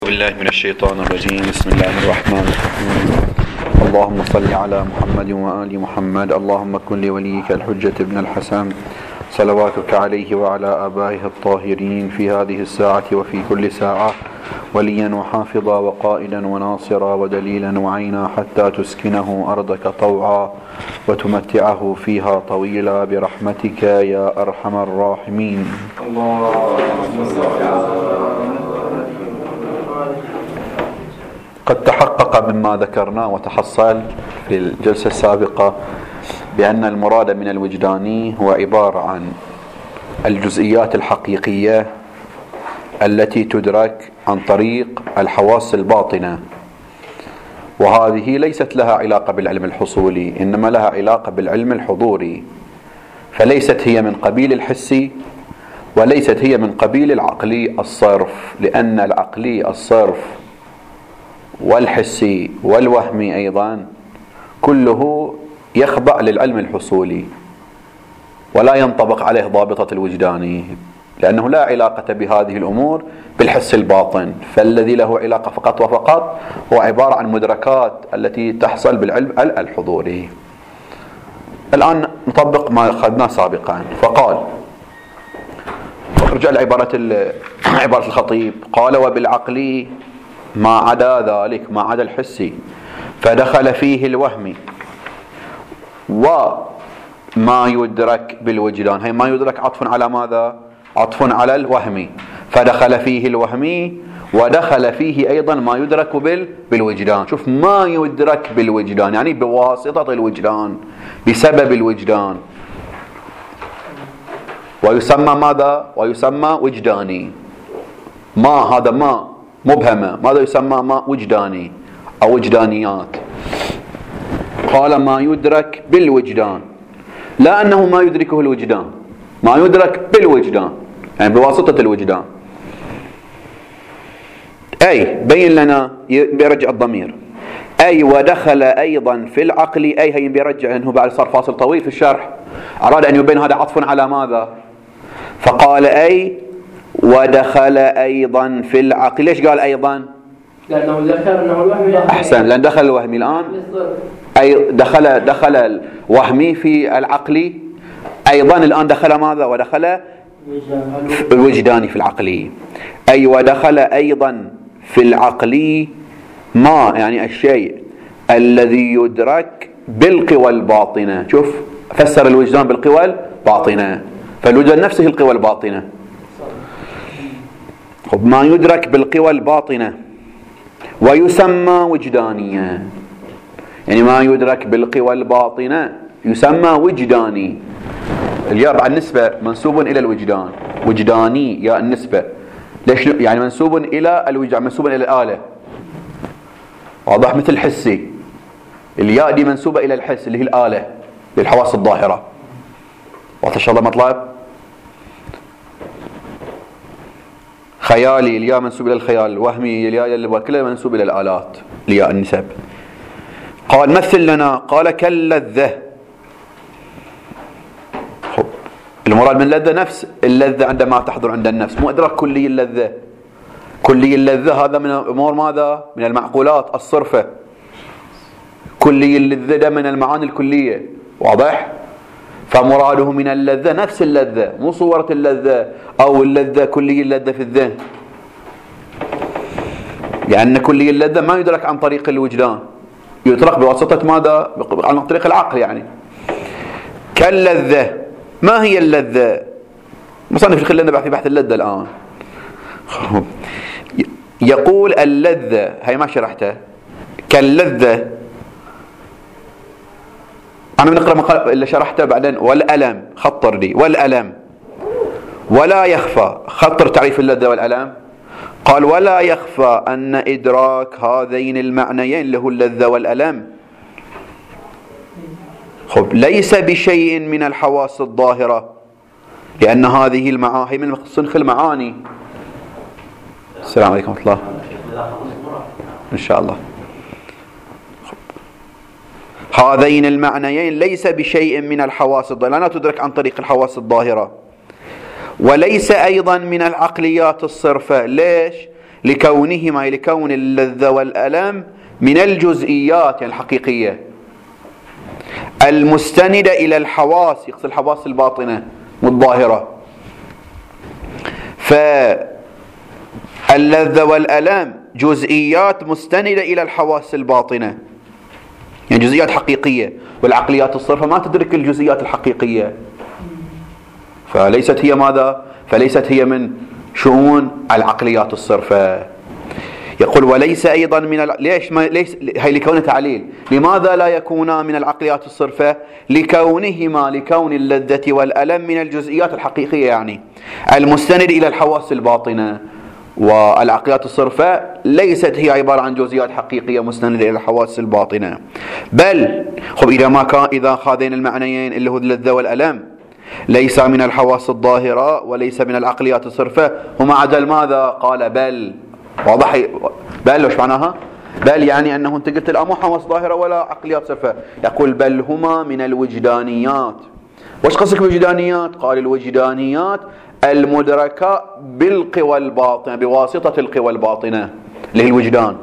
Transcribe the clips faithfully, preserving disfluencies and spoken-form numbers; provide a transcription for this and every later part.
بالله من الشيطان الرجيم. بسم الله الرحمن الرحيم. اللهم صل على محمد وآل محمد. اللهم كن لوليك الحجة ابن الحسن صلواتك عليه وعلى آبائه الطاهرين في هذه الساعة وفي كل ساعة وليا وحافظا وقائدا وناصرا ودليلا وعينا حتى تسكنه أرضك طوعا وتمتعه فيها طويلا برحمتك يا أرحم الراحمين. قد تحقق مما ذكرنا وتحصل في الجلسة السابقة بأن المراد من الوجداني هو عبارة عن الجزئيات الحقيقية التي تدرك عن طريق الحواس الباطنة، وهذه ليست لها علاقة بالعلم الحصولي، إنما لها علاقة بالعلم الحضوري، فليست هي من قبيل الحسي وليست هي من قبيل العقلي الصرف، لأن العقلي الصرف والحسي والوهمي أيضا كله يخضع للعلم الحصولي ولا ينطبق عليه ضابطة الوجداني، لأنه لا علاقة بهذه الأمور بالحس الباطن، فالذي له علاقة فقط وفقط هو عبارة عن مدركات التي تحصل بالعلم الحضوري. الآن نطبق ما أخذناه سابقا. فقال رجع لعبارة عبارة الخطيب، قال وبالعقل ما عدا ذلك، ما عدا الحسي، فدخل فيه الوهمي وما يدرك بالوجدان. هي ما يدرك عطف على ماذا؟ عطف على الوهمي، فدخل فيه الوهمي ودخل فيه أيضا ما يدرك بالوجدان. شوف، ما يدرك بالوجدان يعني بواسطة الوجدان، بسبب الوجدان، ويسمى ماذا؟ ويسمى وجداني. ما هذا ما مبهمة، ماذا يسمى؟ ما وجداني أو وجدانيات. قال ما يدرك بالوجدان، لا أنه ما يدركه الوجدان، ما يدرك بالوجدان يعني بواسطة الوجدان. أي بين لنا، بيرجع الضمير، أي ودخل أيضا في العقل، أي هي بيرجع أنه بعد صار فاصل طويل في الشرح، أراد أن يبين هذا عطف على ماذا؟ فقال أي ودخل أيضا في العقل. ليش قال أيضا؟ لأنه ذكر أنه الوهمي. أحسن، لأن دخل الوهمي الآن، أي دخل دخل الوهمي في العقل أيضا، الآن دخل ماذا؟ ودخل الوجداني في العقل. أي ودخل أيضا في العقل ما يعني الشيء الذي يدرك بالقوى الباطنة. شوف، فسر الوجدان بالقوى الباطنة، فالوجدان نفسه القوى الباطنة. ما يدرك بالقوى الباطنة ويسمى وجدانيا، يعني ما يدرك بالقوى الباطنة يسمى وجداني. الياء بعد النسبة منسوب إلى الوجدان، وجداني ياء النسبة. ليش؟ يعني منسوب إلى الوجدان، منسوب إلى الآلة، واضح؟ مثل حسي، الياء دي منسوبة إلى الحس اللي هي الآلة للحواس الظاهرة. واضح إن شاء الله مطلب؟ خيالي الياء منسوب إلى الخيال، وهمي الياء اللي كلها منسوب إلى الآلات، الياء النسب. قال مثل لنا، قال كاللذة. خب، المراد من اللذة نفس اللذة عندما تحضر عند النفس، مو إدراك كلي اللذة. كلي اللذة هذا من أمور ماذا؟ من المعقولات الصرفة. كلي اللذة ده من المعاني الكلية، واضح؟ فمراده من اللذة نفس اللذة، مو صورة اللذة أو اللذة كلي اللذة في الذهن، لأن كلي اللذة ما يدرك عن طريق الوجدان، يدرك بواسطة ماذا؟ عن طريق العقل. يعني كاللذة، ما هي اللذة؟ مصنف خلينا في بحث اللذة الآن. يقول اللذة، هي ما شرحتها، كاللذة أنا بنقرأ مقال اللي شرحته بعدين. والألم، خطر دي، والألم ولا يخفى، خطر تعريف اللذة والألم. قال ولا يخفى أن إدراك هذين المعنيين اللي هو اللذة والألم خب ليس بشيء من الحواس الظاهرة، لأن هذه المعاني من صنف المعاني. السلام عليكم ورحمة الله إن شاء الله. هذين المعنيين ليس بشيء من الحواس الظاهرة، لا تدرك عن طريق الحواس الظاهرة، وليس أيضا من العقليات الصرفة. ليش؟ لكونهما لكون اللذة والألم من الجزئيات يعني الحقيقية المستندة إلى الحواس، يقصد الحواس الباطنة والظاهرة. فاللذة والألم جزئيات مستندة إلى الحواس الباطنة، يعني جزئيات حقيقية، والعقليات الصرفة ما تدرك الجزئيات الحقيقية، فليست هي ماذا؟ فليست هي من شؤون العقليات الصرفة. يقول وليس أيضا من ال... ليش ما ليش هي لكون تعليل، لماذا لا يكونا من العقليات الصرفة؟ لكونهما لكون اللذة والألم من الجزئيات الحقيقية يعني المستند إلى الحواس الباطنة، والعقليات الصرفة ليست هي عبارة عن جزئيات حقيقية مستندة إلى الحواس الباطنة، بل خب إذا ما كان إذا هذين المعنيين اللي هو اللذة والألم ليس من الحواس الظاهرة وليس من العقليات الصرفة، هما عدل ماذا؟ قال بل. واضح؟ بل وش معناها؟ بل يعني أنه أنت قلت لا مو حواس ظاهرة ولا عقليات صرفة، يقول بل هما من الوجدانيات. وش قصدك بالوجدانيات؟ قال الوجدانيات المدركة بالقوى الباطنة بواسطة القوى الباطنة اللي هي الوجدان،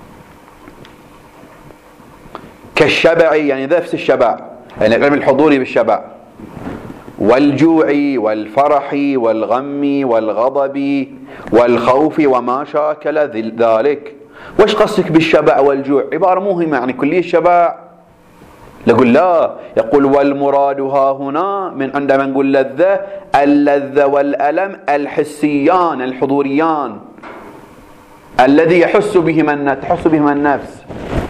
كالشبع يعني نفس الشبع، يعني العلم الحضوري بالشبع، والجوع والفرح والغم والغضب والخوف وما شاكل ذلك. وش قصدك بالشبع والجوع؟ عبارة مهمة يعني كلية الشبع؟ نقول لا، يقول والمراد ها هنا من عندما نقول لذة اللذة والألم الحسيان الحضوريان الذي يحس بهما النفس تحس بهما النفس.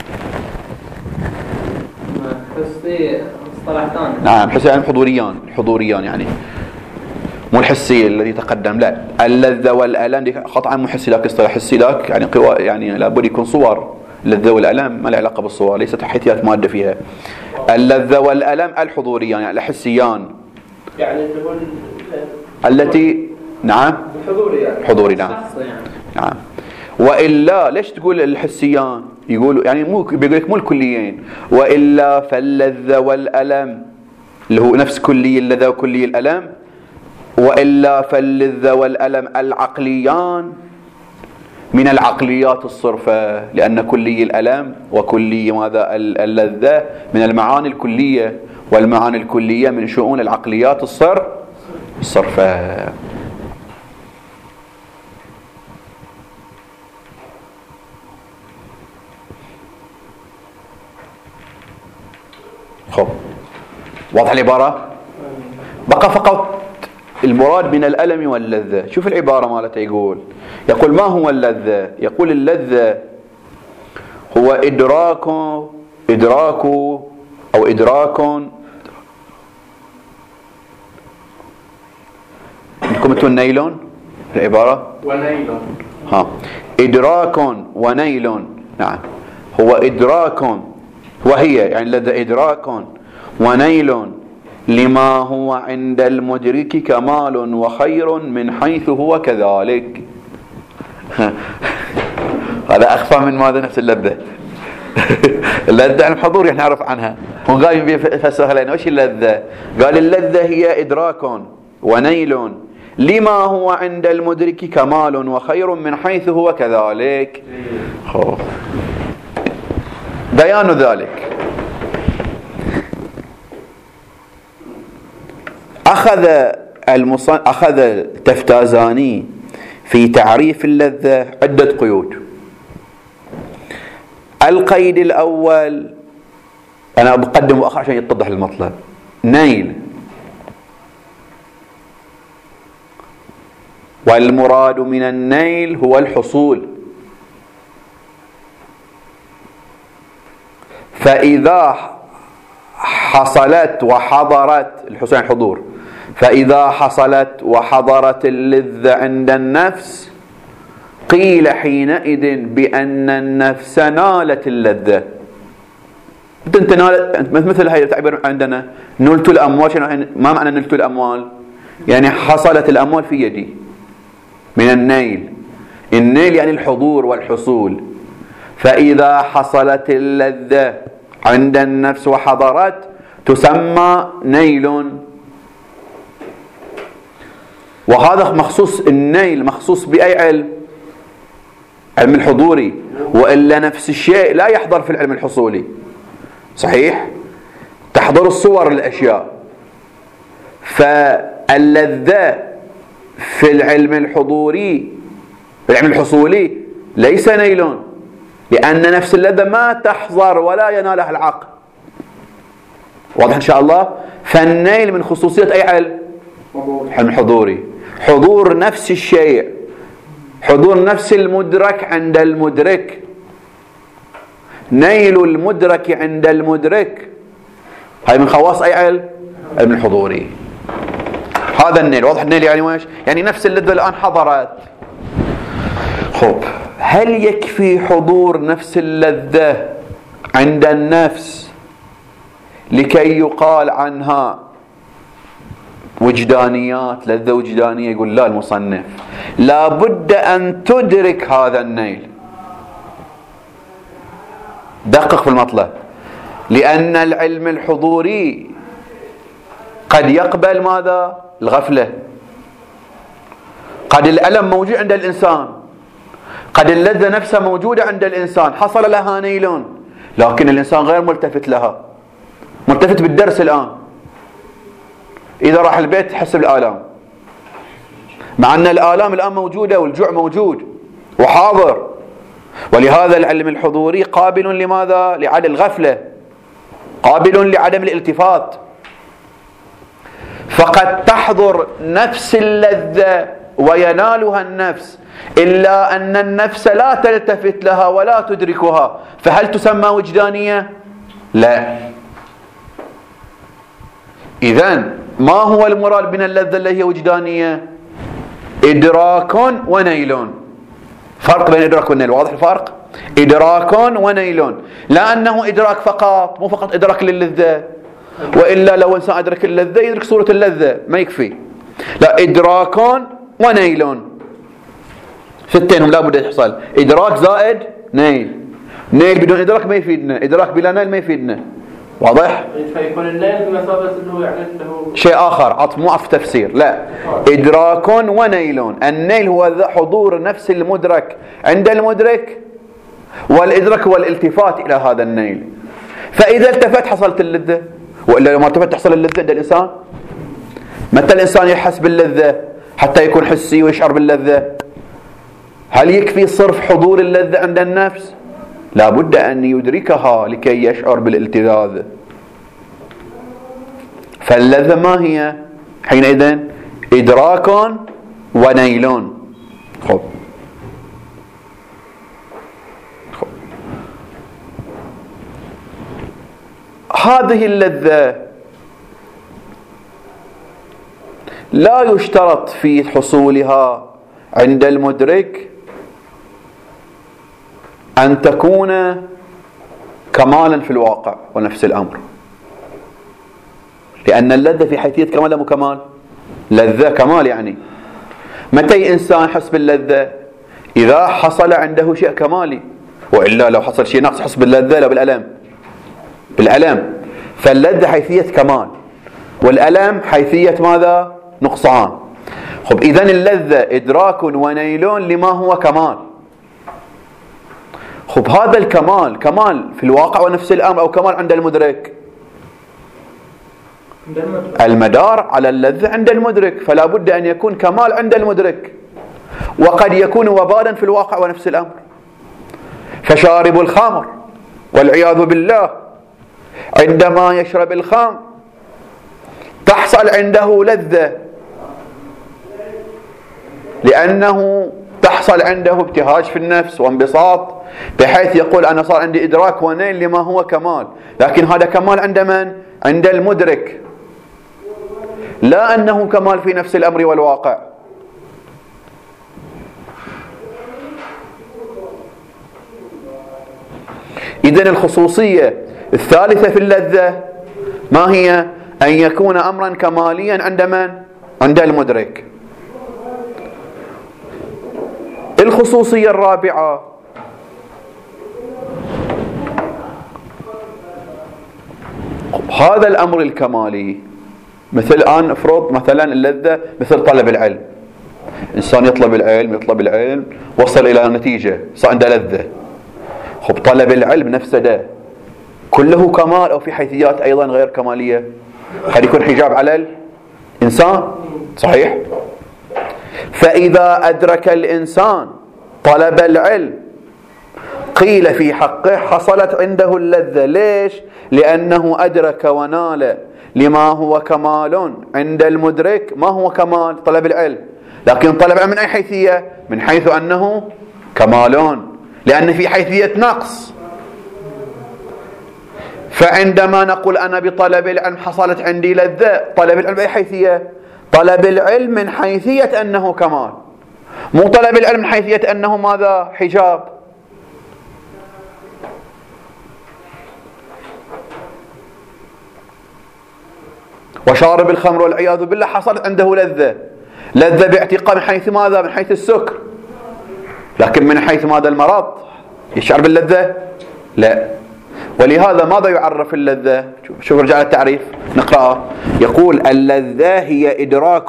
حسي مصطلح ثاني. نعم حسيان حضوريان حضوريان يعني مو الحسي الذي تقدم، لا اللذة والألم دي قطعا مو حسي لك اصطلاح حسي لك يعني قوى يعني لابد يكون صور. اللذة والألم ما له علاقة بالصور، ليست حيثيات مادة فيها. اللذة والألم الحضوريان يعني الحسيان يعني تقول التي نعم الحضوري يعني حضوري نعم يعني. نعم. وإلا ليش تقول الحسيان؟ يقولوا يعني مو بيقول لك مو الكليين، وإلا فاللذة والألم اللي هو نفس كلي اللذة وكلي الألم، وإلا فاللذة والألم العقليان من العقليات الصرفة، لأن كلي الألم وكلي ماذا اللذة من المعاني الكلية، والمعاني الكلية من شؤون العقليات الصرف الصرفة. خب واضح العبارة؟ بقى فقط المراد من الألم واللذة. شوف العبارة مالته يقول يقول ما هو اللذة؟ يقول اللذة هو إدراك إدراك أو إدراك عندكم انتم النيلون العبارة ونيل ها إدراك ونيل. نعم هو إدراك وهي يعني لدى إدراك ونيل لما هو عند المدرك كمال وخير من حيث هو كذلك. هذا أخفى من ماذا؟ نفس اللذة. اللذة عن الحضور يعني نعرف عنها، وقايم بيفسرها لنا. وش اللذة؟ قال اللذة هي إدراك ونيل لما هو عند المدرك كمال وخير من حيث هو كذلك. بيان ذلك أخذ المصن... أخذ تفتازاني في تعريف اللذة عدة قيود. القيد الأول أنا بقدم وأخر عشان يتضح المطلب. نيل، والمراد من النيل هو الحصول، فإذا حصلت وحضرت الحصول يعني الحضور، فإذا حصلت وحضرت اللذة عند النفس قيل حينئذ بأن النفس نالت اللذة. أنت نالت مثل هاي التعبير عندنا نلت الأموال. ما معنى نلت الأموال؟ يعني حصلت الأموال في يدي من النيل. النيل يعني الحضور والحصول، فإذا حصلت اللذة عند النفس وحضرت تسمى نيل. وهذا مخصوص النيل مخصوص بأي علم؟ علم الحضوري، وإلا نفس الشيء لا يحضر في العلم الحصولي. صحيح؟ تحضر الصور الأشياء. فاللذة في العلم الحضوري العلم الحصولي ليس نيل، لأن نفس اللذة ما تحضر ولا ينالها العقل. واضح إن شاء الله؟ فالنيل من خصوصية أي علم؟ علم الحضوري، حضور نفس الشيء، حضور نفس المدرك عند المدرك، نيل المدرك عند المدرك. هاي من خواص أي علم؟ علم الحضوري. هذا النيل. واضح النيل يعني ويش؟ يعني نفس اللذة الآن حضرت. خب، هل يكفي حضور نفس اللذة عند النفس لكي يقال عنها وجدانيات، لذة وجدانية؟ يقول لا المصنف، لا بد أن تدرك هذا النيل. دقق في المطلب، لأن العلم الحضوري قد يقبل ماذا؟ الغفلة. قد الألم موجود عند الإنسان، قد اللذة نفسها موجودة عند الإنسان، حصل لها نيل، لكن الإنسان غير ملتفت لها، ملتفت بالدرس الآن. إذا راح البيت يحس بالآلام، مع أن الآلام الآن موجودة والجوع موجود وحاضر. ولهذا العلم الحضوري قابل لماذا؟ لعدم الغفلة، قابل لعدم الالتفات. فقد تحضر نفس اللذة وينالها النفس، إلا أن النفس لا تلتفت لها ولا تدركها، فهل تسمى وجدانية؟ لا. إذن ما هو المراد من اللذة اللي هي وجدانية؟ إدراك ونيل. فرق بين إدراك والنيل، واضح الفرق؟ إدراك ونيل، لا أنه إدراك فقط، مو فقط إدراك للذة، وإلا لو إنسان أدرك اللذة يدرك صورة اللذة ما يكفي. لا، إدراك ونيل، ستينهم لا بد يحصل، إدراك زائد نيل. نيل بدون إدراك ما يفيدنا، إدراك بلا نيل ما يفيدنا. واضح؟ فيكون النيل بمثابة انه يعني انه شيء آخر، عطف مو عطف تفسير، لا. إدراك ونيل. النيل هو حضور نفس المدرك عند المدرك، والإدراك هو الالتفات إلى هذا النيل. فإذا التفت حصلت اللذة، وإلا لو ما التفت تحصل اللذة عند الإنسان. متى الإنسان يحس باللذة حتى يكون حسي ويشعر باللذة؟ هل يكفي صرف حضور اللذة عند النفس؟ لا بد أن يدركها لكي يشعر بالالتذاذ. فاللذة ما هي حينئذ؟ إدراك ونيل. خب. خب. هذه اللذة لا يشترط في حصولها عند المدرك أن تكون كمالا في الواقع ونفس الأمر، لأن اللذة في حيثية كمال أو كمال؟ لذة كمال. يعني متى إنسان يحس باللذة؟ إذا حصل عنده شيء كمالي، وإلا لو حصل شيء ناقص يحس باللذة لا بالألم، بالألم. فاللذة حيثية كمال، والألم حيثية ماذا؟ نقصان. خب، إذن اللذة إدراك ونيل لما هو كمال. خب، هذا الكمال كمال في الواقع ونفس الأمر أو كمال عند المدرك؟ المدار على اللذة عند المدرك، فلا بد أن يكون كمال عند المدرك، وقد يكون وبالا في الواقع ونفس الأمر. فشارب الخمر والعياذ بالله عندما يشرب الخمر تحصل عنده لذة، لأنه تحصل عنده ابتهاج في النفس وانبساط، بحيث يقول أنا صار عندي إدراك ونيل لما هو كمال. لكن هذا كمال عند من؟ عند المدرك، لا أنه كمال في نفس الأمر والواقع. إذن الخصوصية الثالثة في اللذة ما هي؟ أن يكون أمرا كماليا عند من؟ عند المدرك. الخصوصية الرابعة هذا الأمر الكمالي، مثل الآن افرض مثلا اللذة مثل طلب العلم. إنسان يطلب العلم يطلب العلم وصل إلى نتيجة صار عنده لذة. خب طلب العلم نفسه ده كله كمال أو في حيثيات أيضا غير كمالية؟ قد يكون حجاب على الإنسان، صحيح؟ فإذا أدرك الإنسان طلب العلم قيل في حقه حصلت عنده اللذة. ليش؟ لأنه أدرك ونال لما هو كمال عند المدرك. ما هو كمال؟ طلب العلم. لكن طلب العلم من أي حيثية؟ من حيث أنه كمال، لأن في حيثية نقص. فعندما نقول أنا بطلب العلم حصلت عندي لذة، طلب العلم بأي حيثية؟ طلب العلم من حيثية أنه كمال، مو طلب العلم من حيثية أنه ماذا؟ حجاب. وشارب الخمر والعياذ بالله حصلت عنده لذة، لذة باعتقاد من حيث ماذا؟ من حيث السكر. لكن من حيث ماذا؟ المرض يشعر باللذة؟ لا. ولهذا ماذا يعرف اللذة؟ شوف رجع التعريف نقرأه. يقول اللذة هي إدراك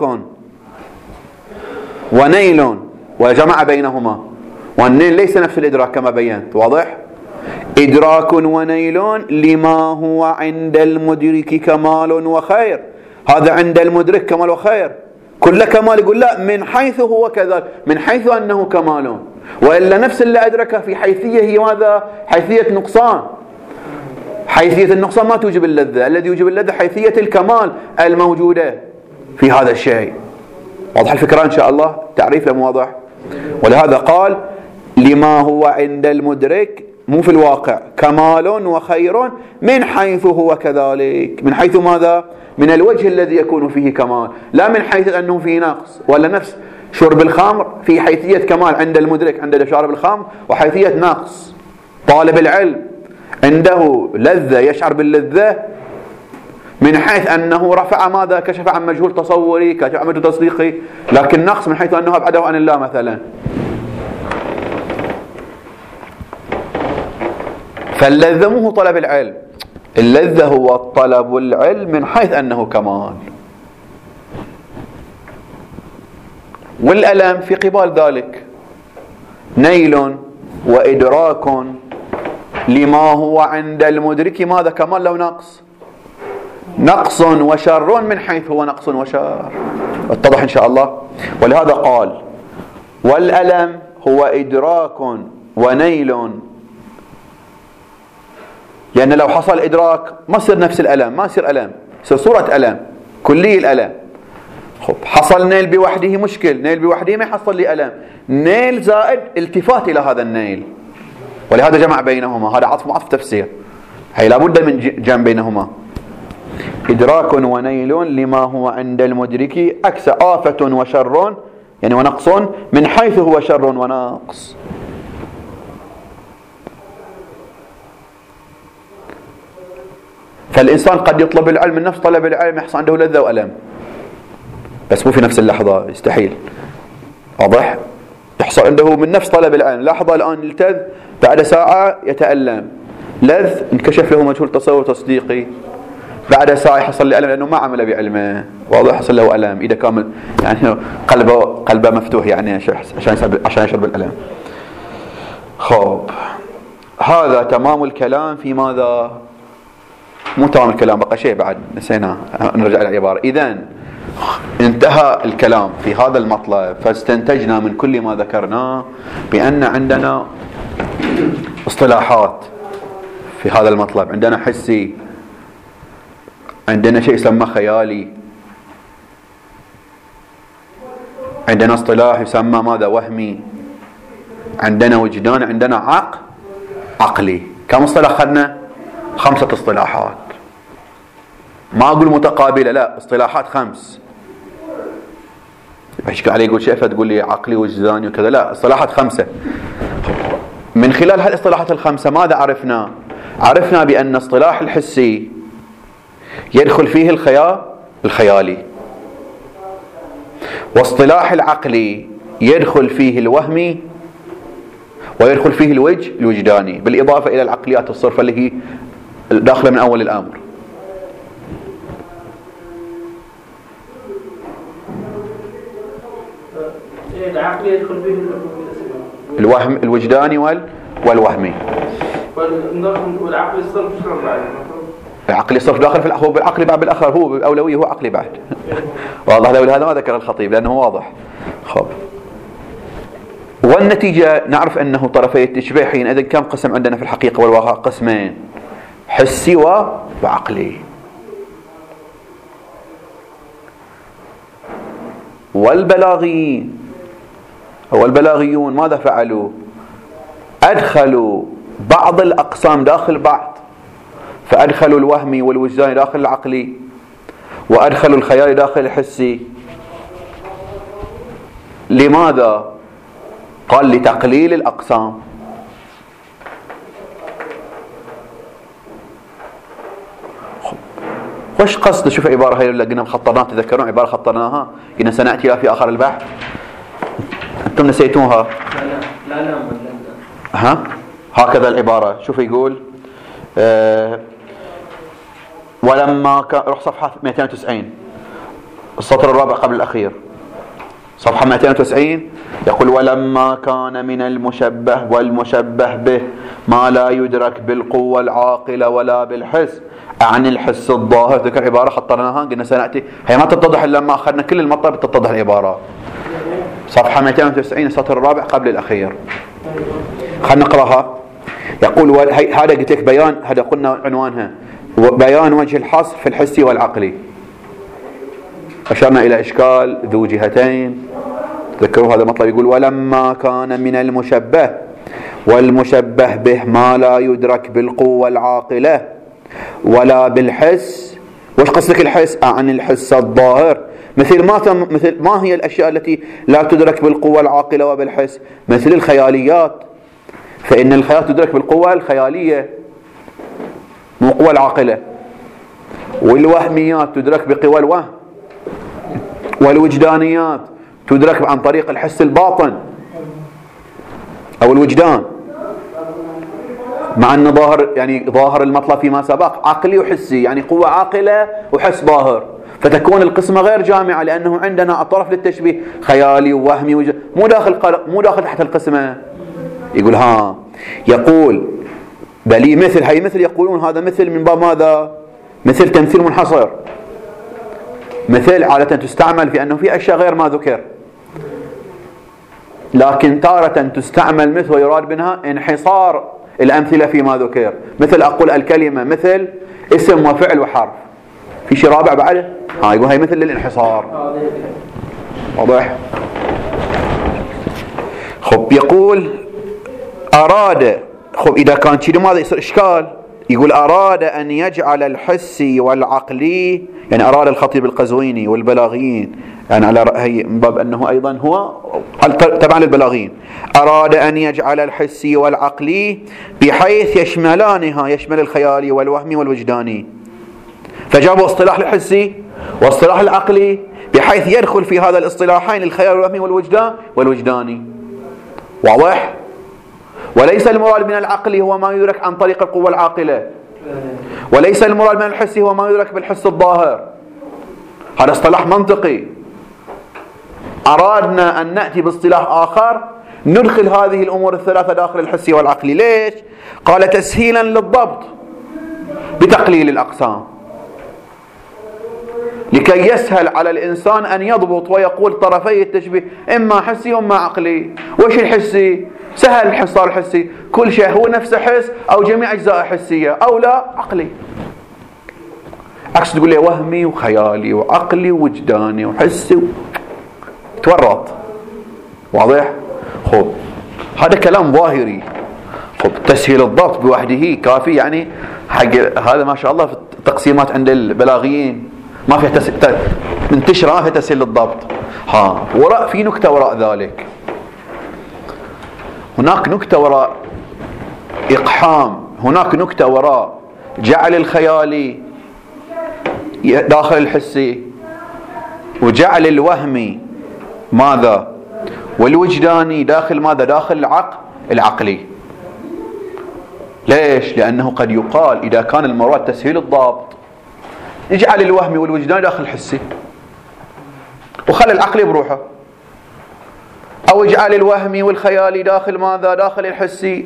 ونيل، وجمع بينهما، والنيل ليس نفس الإدراك كما بينت، واضح؟ إدراك ونيل لما هو عند المدرك كمال وخير. هذا عند المدرك كمال وخير، كل كمال يقول لا من حيث هو كذلك، من حيث أنه كمال، وإلا نفس اللي أدركه في حيثية هي ماذا؟ حيثية نقصان. حيثية النقصان ما توجب اللذة، الذي يوجب اللذة حيثية الكمال الموجودة في هذا الشيء. واضح الفكرة إن شاء الله؟ تعريف لم واضح؟ ولهذا قال لما هو عند المدرك، مو في الواقع، كمال وخير من حيث هو كذلك. من حيث ماذا؟ من الوجه الذي يكون فيه كمال، لا من حيث أنه فيه نقص. ولا نفس شرب الخمر في حيثية كمال عند المدرك عند شارب الخمر، وحيثية نقص. طالب العلم عنده لذة يشعر باللذة من حيث أنه رفع ماذا؟ كشف عن مجهول تصوري، كشف عن مجهول تصديقي، لكن نقص من حيث أنه أبعده عن الله مثلا. فاللذة مو هو طلب العلم، اللذة هو طلب العلم من حيث أنه كمال. والألم في قبال ذلك نيل وإدراك لما هو عند المدرك ماذا؟ كمال لو نقص، نقص وشر من حيث هو نقص وشر. اتضح إن شاء الله؟ ولهذا قال والألم هو إدراك ونيل، لأن لو حصل إدراك ما يصير نفس الألم، ما يصير ألم، يصير صورة ألم كلي الألم. خب حصل نيل بوحده مشكل، نيل بوحده ما يحصل لي ألم، نيل زائد التفات إلى هذا النيل، ولهذا جمع بينهما. هذا عطف معطف تفسير، هي لابد من جمع بينهما. إدراك ونيل لما هو عند المدرك عكس آفة وشر، يعني ونقص من حيث هو شر ونقص. فالإنسان قد يطلب العلم من نفس طلب العلم يحصل عنده لذة وألم، بس مو في نفس اللحظة، يستحيل. واضح؟ يحصل عنده من نفس طلب العلم لحظة الآن يلتذ، بعد ساعة يتألم، لذ انكشف له مجهول تصور تصديقي، بعد ساعة يحصل له ألم لأنه ما عمل بعلمه. واضح؟ يحصل له ألم إذا كامل يعني قلبه قلبه مفتوح يعني عشان عشان يشرب الألم. خب هذا تمام الكلام في ماذا؟ مو تمام الكلام، بقى شيء بعد نسيناه، نرجع إلى العبارة. إذن انتهى الكلام في هذا المطلب، فاستنتجنا من كل ما ذكرناه بأن عندنا اصطلاحات في هذا المطلب. عندنا حسي، عندنا شيء يسمى خيالي، عندنا اصطلاح يسمى ماذا؟ وهمي، عندنا وجدان، عندنا عقل عقلي. كم اصطلاح أخذنا؟ خمسة اصطلاحات. ما أقول متقابلة، لا، اصطلاحات خمس. يشكل علي يقول شيء فتقول لي عقلي وجداني وكذا، لا، اصطلاحات خمسة. من خلال هالاصطلاحات الخمسة ماذا عرفنا؟ عرفنا بأن اصطلاح الحسي يدخل فيه الخيال الخيالي، واصطلاح العقلي يدخل فيه الوهمي، ويدخل فيه الوجه الوجداني، بالإضافة إلى العقليات الصرفة اللي هي داخلة من أول الأمر. العقل يدخل به الوهم الوجداني وال والوهمي. والعقل الصرف شلون بعد؟ العقل الصرف داخل في هو بالعقل بعد بالاخر، هو بالاولويه هو عقلي بعد. والله لو هذا ما ذكر الخطيب لانه واضح. خب والنتيجه نعرف انه طرفي التشبيه حينئذ كم قسم عندنا في الحقيقه والواقع؟ قسمين، حسي وعقلي. والبلاغيين والبلاغيون ماذا فعلوا؟ أدخلوا بعض الأقسام داخل بعض، فأدخلوا الوهمي والوجداني داخل العقلي، وأدخلوا الخيالي داخل الحسي. لماذا؟ قال لتقليل الأقسام. وش قصد؟ شوف عبارة هاي اللي قلنا خطرناها، تذكرون عبارة خطرناها قلنا سنأتي لها في آخر البحث، أنتم نسيتوها. لا لا لا ها هكذا العبارة. شوف يقول أه ولما كان، روح صفحة مئتين وتسعين السطر الرابع قبل الأخير، صفحة مئتين وتسعين يقول ولما كان من المشبه والمشبه به ما لا يدرك بالقوة العاقلة ولا بالحس عن الحس الظاهر. ذكر عبارة خطرناها قلنا سنأتي، هي ما تتضح إلا لما أخذنا كل المطلب تتضح العبارة. صفحة مئتين وتسعين السطر الرابع قبل الأخير، خلنا نقرأها. يقول هذا قلت لك بيان، هذا قلنا عنوانها بيان وجه الحصر في الحسي والعقلي. أشرنا إلى إشكال ذو جهتين، تذكروا هذا مطلب. يقول ولما كان من المشبه والمشبه به ما لا يدرك بالقوة العاقلة ولا بالحس. وش قصدك الحس؟ عن الحس الظاهر. مثل ما مثل ما هي الأشياء التي لا تدرك بالقوة العاقلة وبالحس؟ مثل الخياليات، فإن الخيال تدرك بالقوة الخيالية مو قوة العاقلة، والوهميات تدرك بقوى الوهم، والوجدانيات تدرك عن طريق الحس الباطن أو الوجدان، مع أن ظاهر يعني ظاهر المطلب فيما سبق عقلي وحسي، يعني قوة عاقلة وحس ظاهر، فتكون القسمة غير جامعة لأنه عندنا الطرف للتشبيه خيالي ووهمي وجد... مو داخل مو داخل تحت القسمة. يقول ها يقول بلي مثل هي مثل يقولون هذا مثل من باب ماذا؟ مثل تمثيل منحصر. مثل عادة تستعمل في أنه في أشياء غير ما ذكر، لكن تارة تستعمل مثل ويراد منها انحصار الأمثلة فيما ذكر. مثل أقول الكلمة مثل اسم وفعل وحرف. في شيء رابع بعده؟ ها يقول هاي مثل للانحصار. واضح؟ خب يقول أراد، خب إذا كان شيء ماذا يصير إشكال؟ يقول أراد أن يجعل الحسي والعقلي، يعني أراد الخطيب القزويني والبلاغيين، يعني على رأي من باب أنه أيضا هو تبع للبلاغيين، أراد أن يجعل الحسي والعقلي بحيث يشملانها، يشمل الخيالي والوهمي والوجداني، فجابوا اصطلاح الحسي واصطلاح العقلي بحيث يدخل في هذا الاصطلاحين الخيال والوهمي والوجدان والوجداني. واضح؟ وليس المراد من العقل هو ما يدرك عن طريق القوة العاقلة، وليس المراد من الحس هو ما يدرك بالحس الظاهر. هذا اصطلاح منطقي. أرادنا أن نأتي باصطلاح آخر ندخل هذه الأمور الثلاثة داخل الحس والعقل. ليش؟ قال تسهيلا للضبط بتقليل الأقسام، لكي يسهل على الإنسان أن يضبط ويقول طرفي التشبيه إما حسي وإما عقلي. وش الحسي؟ سهل الحصار الحسي، كل شيء هو نفسه حس أو جميع أجزاء حسية، أو لا عقلي. عكس تقول لي وهمي وخيالي وعقلي ووجداني وحسي و... تورط. واضح؟ خب هذا كلام ظاهري. خب تسهيل الضبط بوحده كافي، يعني حق هذا ما شاء الله في التقسيمات عند البلاغيين ما فيها تس... منتشرة، ما فيها تسهيل الضبط. ها وراء في نكتة وراء ذلك، هناك نكتة وراء إقحام، هناك نكتة وراء جعل الخيالي داخل الحسي، وجعل الوهمي ماذا؟ والوجداني داخل ماذا؟ داخل العقل العقلي. ليش؟ لأنه قد يقال إذا كان المراد تسهيل الضبط اجعل الوهمي والوجداني داخل الحسي وخلي العقلي بروحه. أو اجعل الوهمي والخيالي داخل ماذا؟ داخل الحسي.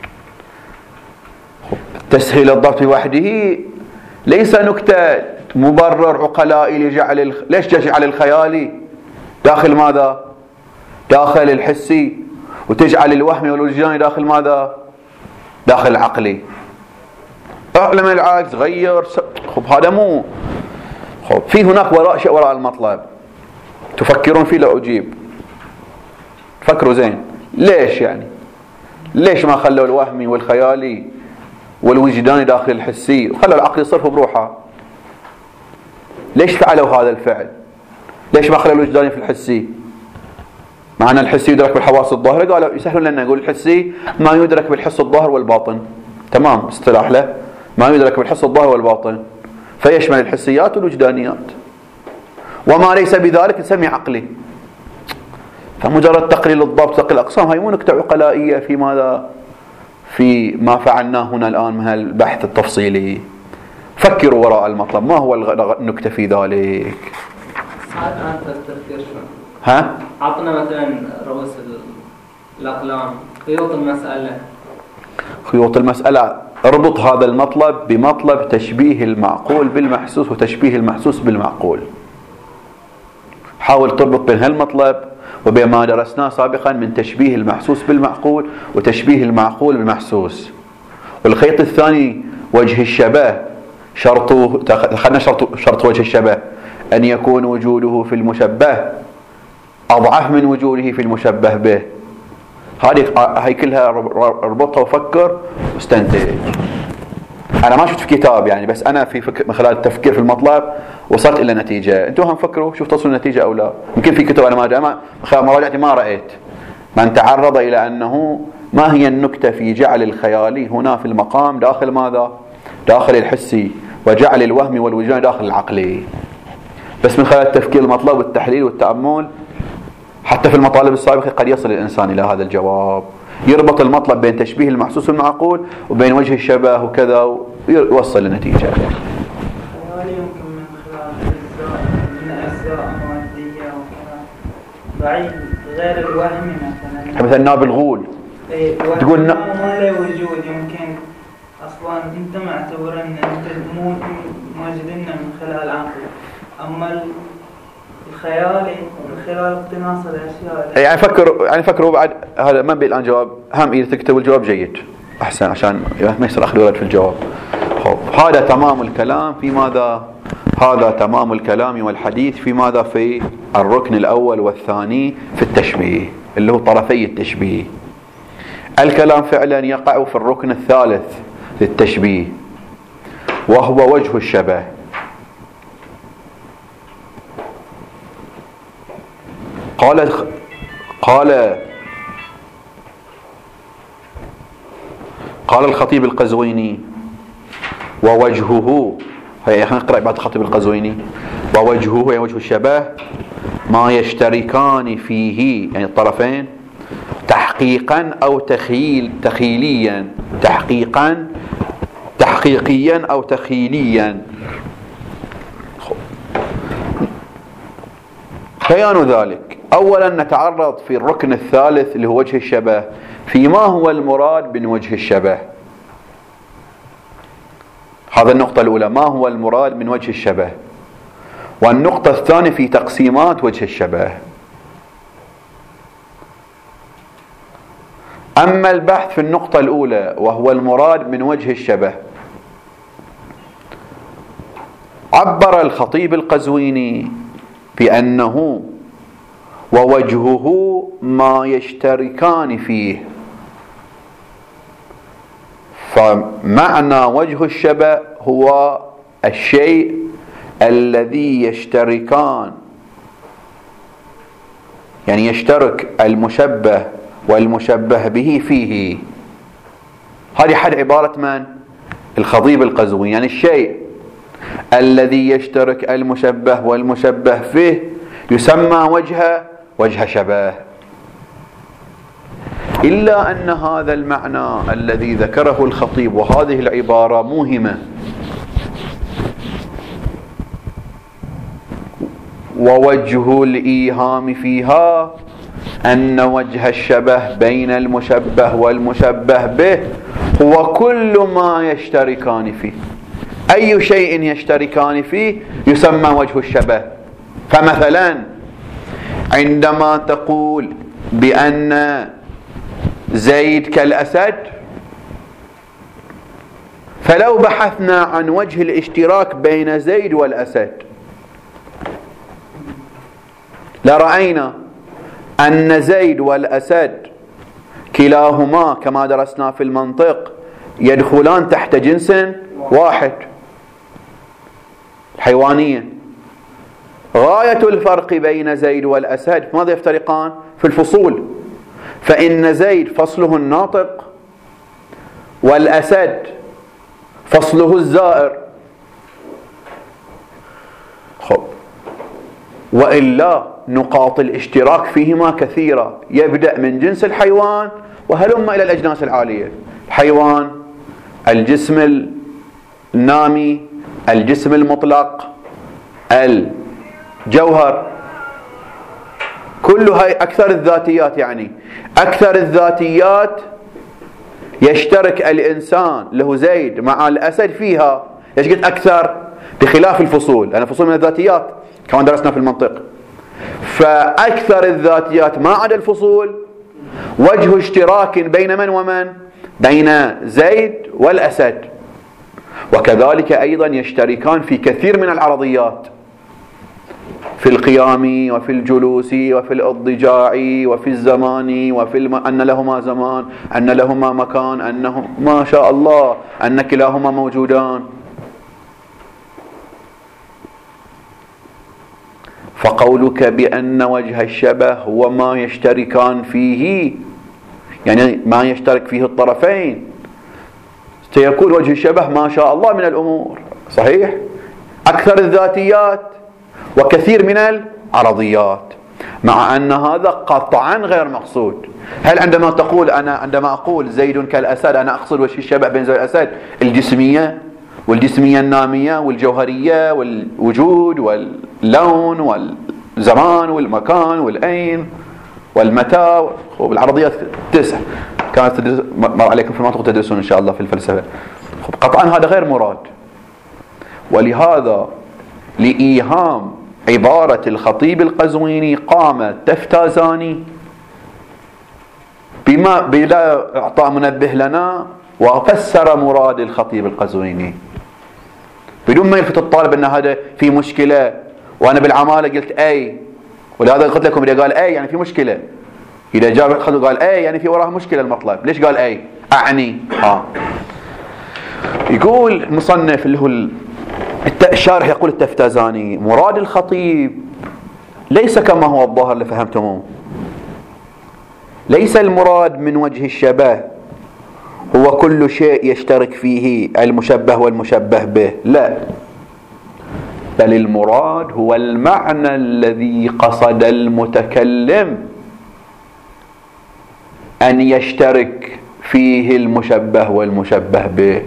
تسهيل الضبط بوحده ليس نكتة مبرر عقلائي لجعل الخ... ليش تجعل الخيالي داخل ماذا؟ داخل الحسي، وتجعل الوهمي والوجداني داخل ماذا؟ داخل العقلي. اعلم العكس، غير س... خب هذا مو خب. في هناك وراء شيء وراء المطلب تفكرون فيه. لا أجيب، فكروا زين. ليش يعني؟ ليش ما خلوا الوهمي والخيالي والوجداني داخل الحسي وخلوا العقل يصرف بروحه؟ ليش فعلوا هذا الفعل؟ ليش ما خلوا الوجداني في الحسي؟ مع أن الحسي يدرك بالحواس الظاهرة، قالوا يسهلون لنا نقول الحسي ما يدرك بالحس الظاهر والباطن. تمام، اصطلاح له ما يدرك بالحس الظاهر والباطن، فيشمل الحسيات والوجدانيات. وما ليس بذلك نسمي عقلي. فمجرد تقليل الضبط، تقليل الأقسام، هاي مو نكتة عقلائية في ماذا؟ في ما فعلناه هنا الآن من البحث التفصيلي. فكروا وراء المطلب، ما هو النكتة في ذلك؟ ساعات أنت التفكير شو؟ ها؟ عطنا مثلا رؤوس الأقلام، خيوط المسألة. خيوط المسألة، اربط هذا المطلب بمطلب تشبيه المعقول بالمحسوس وتشبيه المحسوس بالمعقول. حاول تربط بين هالمطلب وبين ما درسناه سابقا من تشبيه المحسوس بالمعقول وتشبيه المعقول بالمحسوس. والخيط الثاني وجه الشبه، شرطه دخلنا شرط شرط وجه الشبه أن يكون وجوده في المشبه أضعف من وجوده في المشبه به. هذه هاي كلها اربطها وفكر واستنتج. أنا ما شفت في كتاب يعني، بس أنا في فكر من خلال التفكير في المطلب وصلت إلى نتيجة. أنتم هم فكروا شوف تصلوا النتيجة أو لا. يمكن في كتب أنا ما جاء من خلال مراجعتي ما رأيت من تعرض إلى أنه ما هي النكتة في جعل الخيالي هنا في المقام داخل ماذا؟ داخل الحسي، وجعل الوهم والوجدان داخل العقلي. بس من خلال التفكير المطلب والتحليل والتأمل حتى في المطالب السابقة قد يصل الإنسان إلى هذا الجواب. يربط المطلب بين تشبيه المحسوس والمعقول وبين وجه الشبه وكذا ويوصل لنتيجة. الخيال يمكن من خلال أجزاء من أجزاء مادية وكذا بعيد غير الوهمي مثلا. مثل ناب الغول. إيه تقول ن... ما له وجود، يمكن أصلا أنت معتبر أن أنت مو موجودين من خلال عقل، أما الخيالي من خلال اقتناص الأشياء. يعني فكروا يعني فكروا بعد هذا ما بي الآن جواب. هم إذا تكتبوا الجواب جيد أحسن عشان ما يصير أخذ ولد في الجواب. خب هذا تمام الكلام في ماذا؟ هذا تمام الكلام والحديث في ماذا؟ في الركن الأول والثاني في التشبيه اللي هو طرفي التشبيه. الكلام فعلا يقع في الركن الثالث للتشبيه وهو وجه الشبه. قال قال قال الخطيب القزويني ووجهه، هي خلينا نقرأ بعد الخطيب القزويني. ووجهه يعني وجه الشبه ما يشتركان فيه يعني الطرفين تحقيقا أو تخيل تخيليا تحقيقا تحقيقيا أو تخيليا. بيان ذلك أولا نتعرض في الركن الثالث اللي هو وجه الشبه فيما هو المراد من وجه الشبه. هذا النقطة الأولى، ما هو المراد من وجه الشبه. والنقطة الثانية في تقسيمات وجه الشبه. أما البحث في النقطة الأولى وهو المراد من وجه الشبه، عبر الخطيب القزويني بأنه ووجهه ما يشتركان فيه. فمعنى وجه الشبه هو الشيء الذي يشتركان، يعني يشترك المشبه والمشبه به فيه. هذه حد عبارة من؟ الخطيب القزويني. يعني الشيء الذي يشترك المشبه والمشبه فيه يسمى وجه وجه شبه. إلا أن هذا المعنى الذي ذكره الخطيب وهذه العبارة موهمة، ووجه الإيهام فيها أن وجه الشبه بين المشبه والمشبه به هو كل ما يشتركان فيه. أي شيء يشتركان فيه يسمى وجه الشبه. فمثلا عندما تقول بأن زيد كالأسد، فلو بحثنا عن وجه الاشتراك بين زيد والأسد لرأينا أن زيد والأسد كلاهما كما درسنا في المنطق يدخلان تحت جنس واحد، حيوانية. غاية الفرق بين زيد والأسد ماذا يفترقان؟ في الفصول، فإن زيد فصله الناطق والأسد فصله الزائر. خب، وإلا نقاط الاشتراك فيهما كثيرة، يبدأ من جنس الحيوان وهلم إلى الأجناس العالية. الحيوان، الجسم النامي، الجسم المطلق، الجوهر، كل هاي أكثر الذاتيات. يعني أكثر الذاتيات يشترك الإنسان له زيد مع الأسد فيها. ليش قلت أكثر؟ بخلاف الفصول، لأن الفصول من الذاتيات كما درسنا في المنطق. فأكثر الذاتيات ما عدا الفصول وجه اشتراك بين من ومن؟ بين زيد والأسد. وكذلك أيضا يشتركان في كثير من العرضيات، في القيام وفي الجلوس وفي الاضطجاع وفي الزمان وفي الم... أن لهما زمان، أن لهما مكان، أنهم ما شاء الله أن كلاهما موجودان. فقولك بأن وجه الشبه هو ما يشتركان فيه، يعني ما يشترك فيه الطرفين، سيكون وجه الشبه ما شاء الله من الأمور، صحيح؟ أكثر الذاتيات وكثير من العرضيات، مع أن هذا قطعا غير مقصود. هل عندما تقول أنا عندما أقول زيد كالأسد أنا أقصد وجه الشبه بين زيد والأسد الجسمية والجسمية النامية والجوهرية والوجود واللون والزمان والمكان والأين والمتى والعرضيات تسع كانت مر عليكم في المنطق تدرسون إن شاء الله في الفلسفة. قطعا هذا غير مراد. ولهذا لإيهام عبارة الخطيب القزويني قام التفتازاني بما بلا إعطاء منبه لنا وفسر مراد الخطيب القزويني بدون ما يلفت الطالب أن هذا في مشكلة. وأنا بالعمالة قلت أي، ولهذا قلت لكم إذا قال أي يعني في مشكلة، إذا جاب الخطيب قال أي يعني في وراها مشكلة المطلب. ليش قال أي؟ أعني ها. يقول المصنف اللي هو الشارح يقول التفتازاني مراد الخطيب ليس كما هو الظاهر اللي فهمتموه. ليس المراد من وجه الشبه هو كل شيء يشترك فيه المشبه والمشبه به، لا، بل المراد هو المعنى الذي قصد المتكلم أن يشترك فيه المشبه والمشبه به.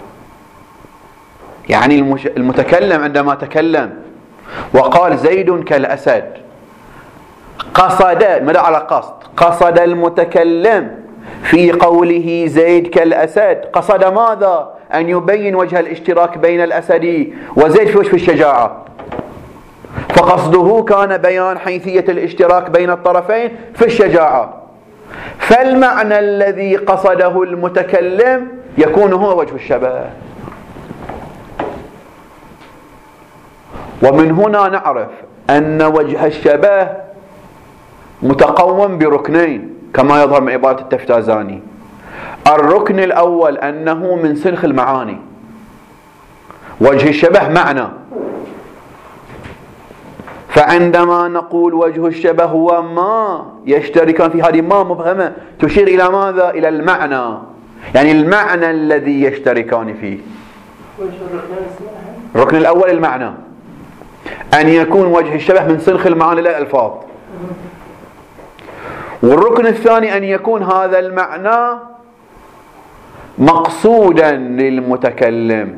يعني المش... المتكلم عندما تكلم وقال زيد كالأسد قصد، ماذا على قصد؟ قصد المتكلم في قوله زيد كالأسد قصد ماذا؟ أن يبين وجه الاشتراك بين الأسد وزيد في وجه الشجاعة. فقصده كان بيان حيثية الاشتراك بين الطرفين في الشجاعة. فالمعنى الذي قصده المتكلم يكون هو وجه الشبه. ومن هنا نعرف أن وجه الشبه متقوم بركنين كما يظهر من عبارة التفتازاني. الركن الأول أنه من سنخ المعاني. وجه الشبه معنى، فعندما نقول وجه الشبه هو ما يشتركان في هذه ما مبهمة تشير إلى ماذا؟ إلى المعنى، يعني المعنى الذي يشتركان فيه. الركن الأول المعنى، أن يكون وجه الشبه من سنخ المعاني لا الألفاظ. والركن الثاني أن يكون هذا المعنى مقصودا للمتكلم.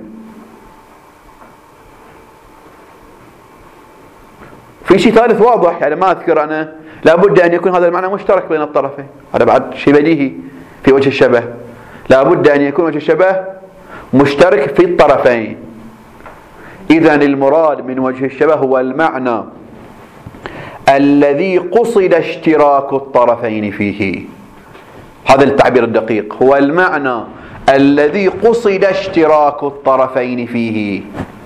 في شيء ثالث واضح يعني ما أذكر أنا، لا بد أن يكون هذا المعنى مشترك بين الطرفين. هذا بعد شيء بديهي في وجه الشبه، لا بد أن يكون وجه الشبه مشترك في الطرفين. إذن المراد من وجه الشبه هو المعنى الذي قصد اشتراك الطرفين فيه. هذا التعبير الدقيق، هو المعنى الذي قصد اشتراك الطرفين فيه.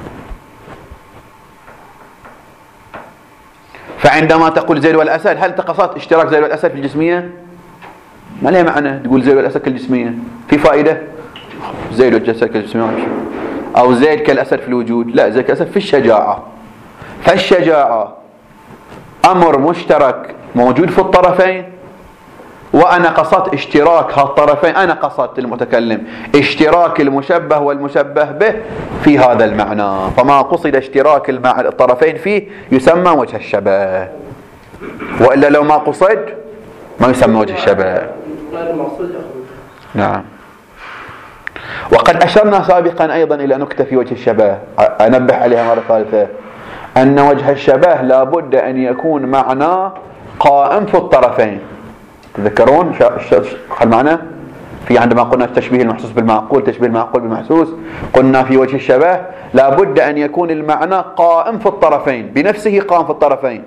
فعندما تقول زيد والأسد، هل تقصدت اشتراك زيد والأسد في الجسمية؟ ما لها معنى تقول زيد والأسد كالجسمية، في فائدة؟ زيد والأسد كالجسمية أو زيد كالأسد في الوجود، لا، زيد كالأسد في الشجاعة. فالشجاعة أمر مشترك موجود في الطرفين، وأنا قصدت اشتراك هالطرفين، أنا قصدت المتكلم اشتراك المشبه والمشبه به في هذا المعنى، فما قصد اشتراك الطرفين فيه يسمى وجه الشبه، وإلا لو ما قصد ما يسمى وجه الشبه. نعم. وقد أشرنا سابقا أيضا إلى نكتة في وجه الشبه أنبه عليها مرة ثالثة، أن وجه الشبه لا بد أن يكون معناه قائم في الطرفين. تذكرون خل معنا في عندما قلنا التشبيه المحسوس بالمعقول، تشبيه المعقول بالمحسوس، قلنا في وجه الشبه لا بد أن يكون المعنى قائم في الطرفين، بنفسه قائم في الطرفين.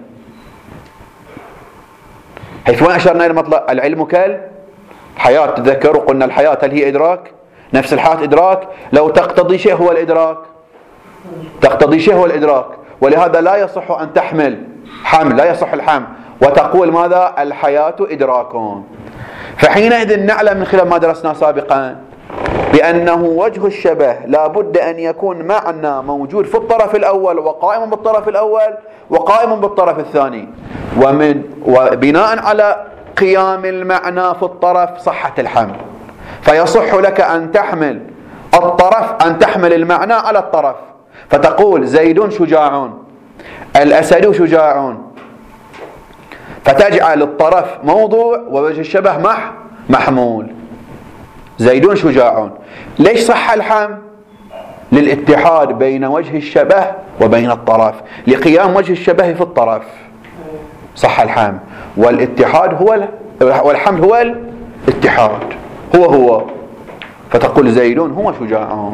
حيث وين أشرنا إلى مطلق العلم كالحياة، تذكروا قلنا الحياة هل هي إدراك؟ نفس الحياة إدراك، لو تقتضي شيء هو الإدراك، تقتضي شيء هو الإدراك، ولهذا لا يصح أن تحمل حمل، لا يصح الحمل وتقول ماذا؟ الحياة إدراك. فحينئذ نعلم من خلال ما درسنا سابقا بأنه وجه الشبه لا بد أن يكون معنى موجود في الطرف الأول وقائم بالطرف الأول وقائم بالطرف الثاني، ومن وبناء على قيام المعنى في الطرف صحة الحمل. فيصح لك أن تحمل الطرف، أن تحمل المعنى على الطرف، فتقول زيد شجاع، الأسد شجاع، فتجعل الطرف موضوع ووجه الشبه مح محمول. زيد شجاع، ليش صح الحمل؟ للاتحاد بين وجه الشبه وبين الطرف، لقيام وجه الشبه في الطرف صح الحمل، والاتحاد هو والحمل هو الاتحاد هو هو، فتقول زيد هو شجاع.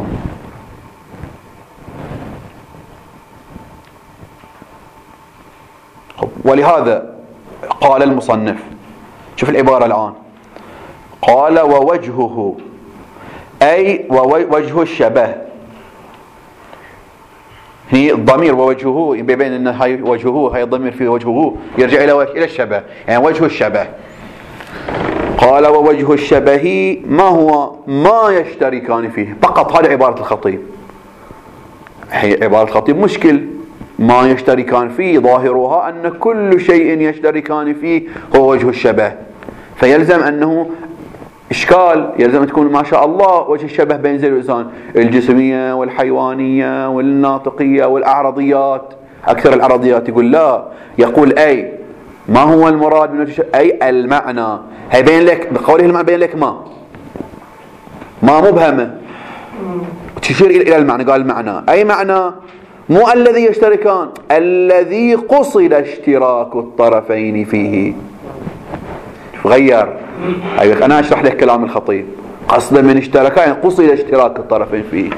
ولهذا قال المصنف، شوف العبارة الآن، قال ووجهه أي ووجه الشبه، هي الضمير ووجهه يبين أن هاي وجهه، هاي الضمير في وجهه يرجع إلى إلى الشبه، يعني وجه الشبه. قال ووجه الشبه ما هو؟ ما يشتركان فيه فقط. هذه عبارة الخطيب، هي عبارة الخطيب مشكل. ما يشتركان فيه ظاهرها أن كل شيء يشتركان فيه هو وجه الشبه، فيلزم أنه إشكال، يلزم تكون ما شاء الله وجه الشبه بين زيد والإنسان، الجسمية والحيوانية والناطقية والأعرضيات. أكثر الأعرضيات يقول لا، يقول أي ما هو المراد من وجه الشبه؟ أي المعنى، هيبين لك بقوله المعنى، بين لك ما ما مبهمة تشير إلى المعنى. قال المعنى أي معنى، مو الذي يشتركان، الذي قصد اشتراك الطرفين فيه. غير، أيوة أنا أشرح لك كلام الخطيب، قصدا من اشتركان قصد اشتراك الطرفين فيه.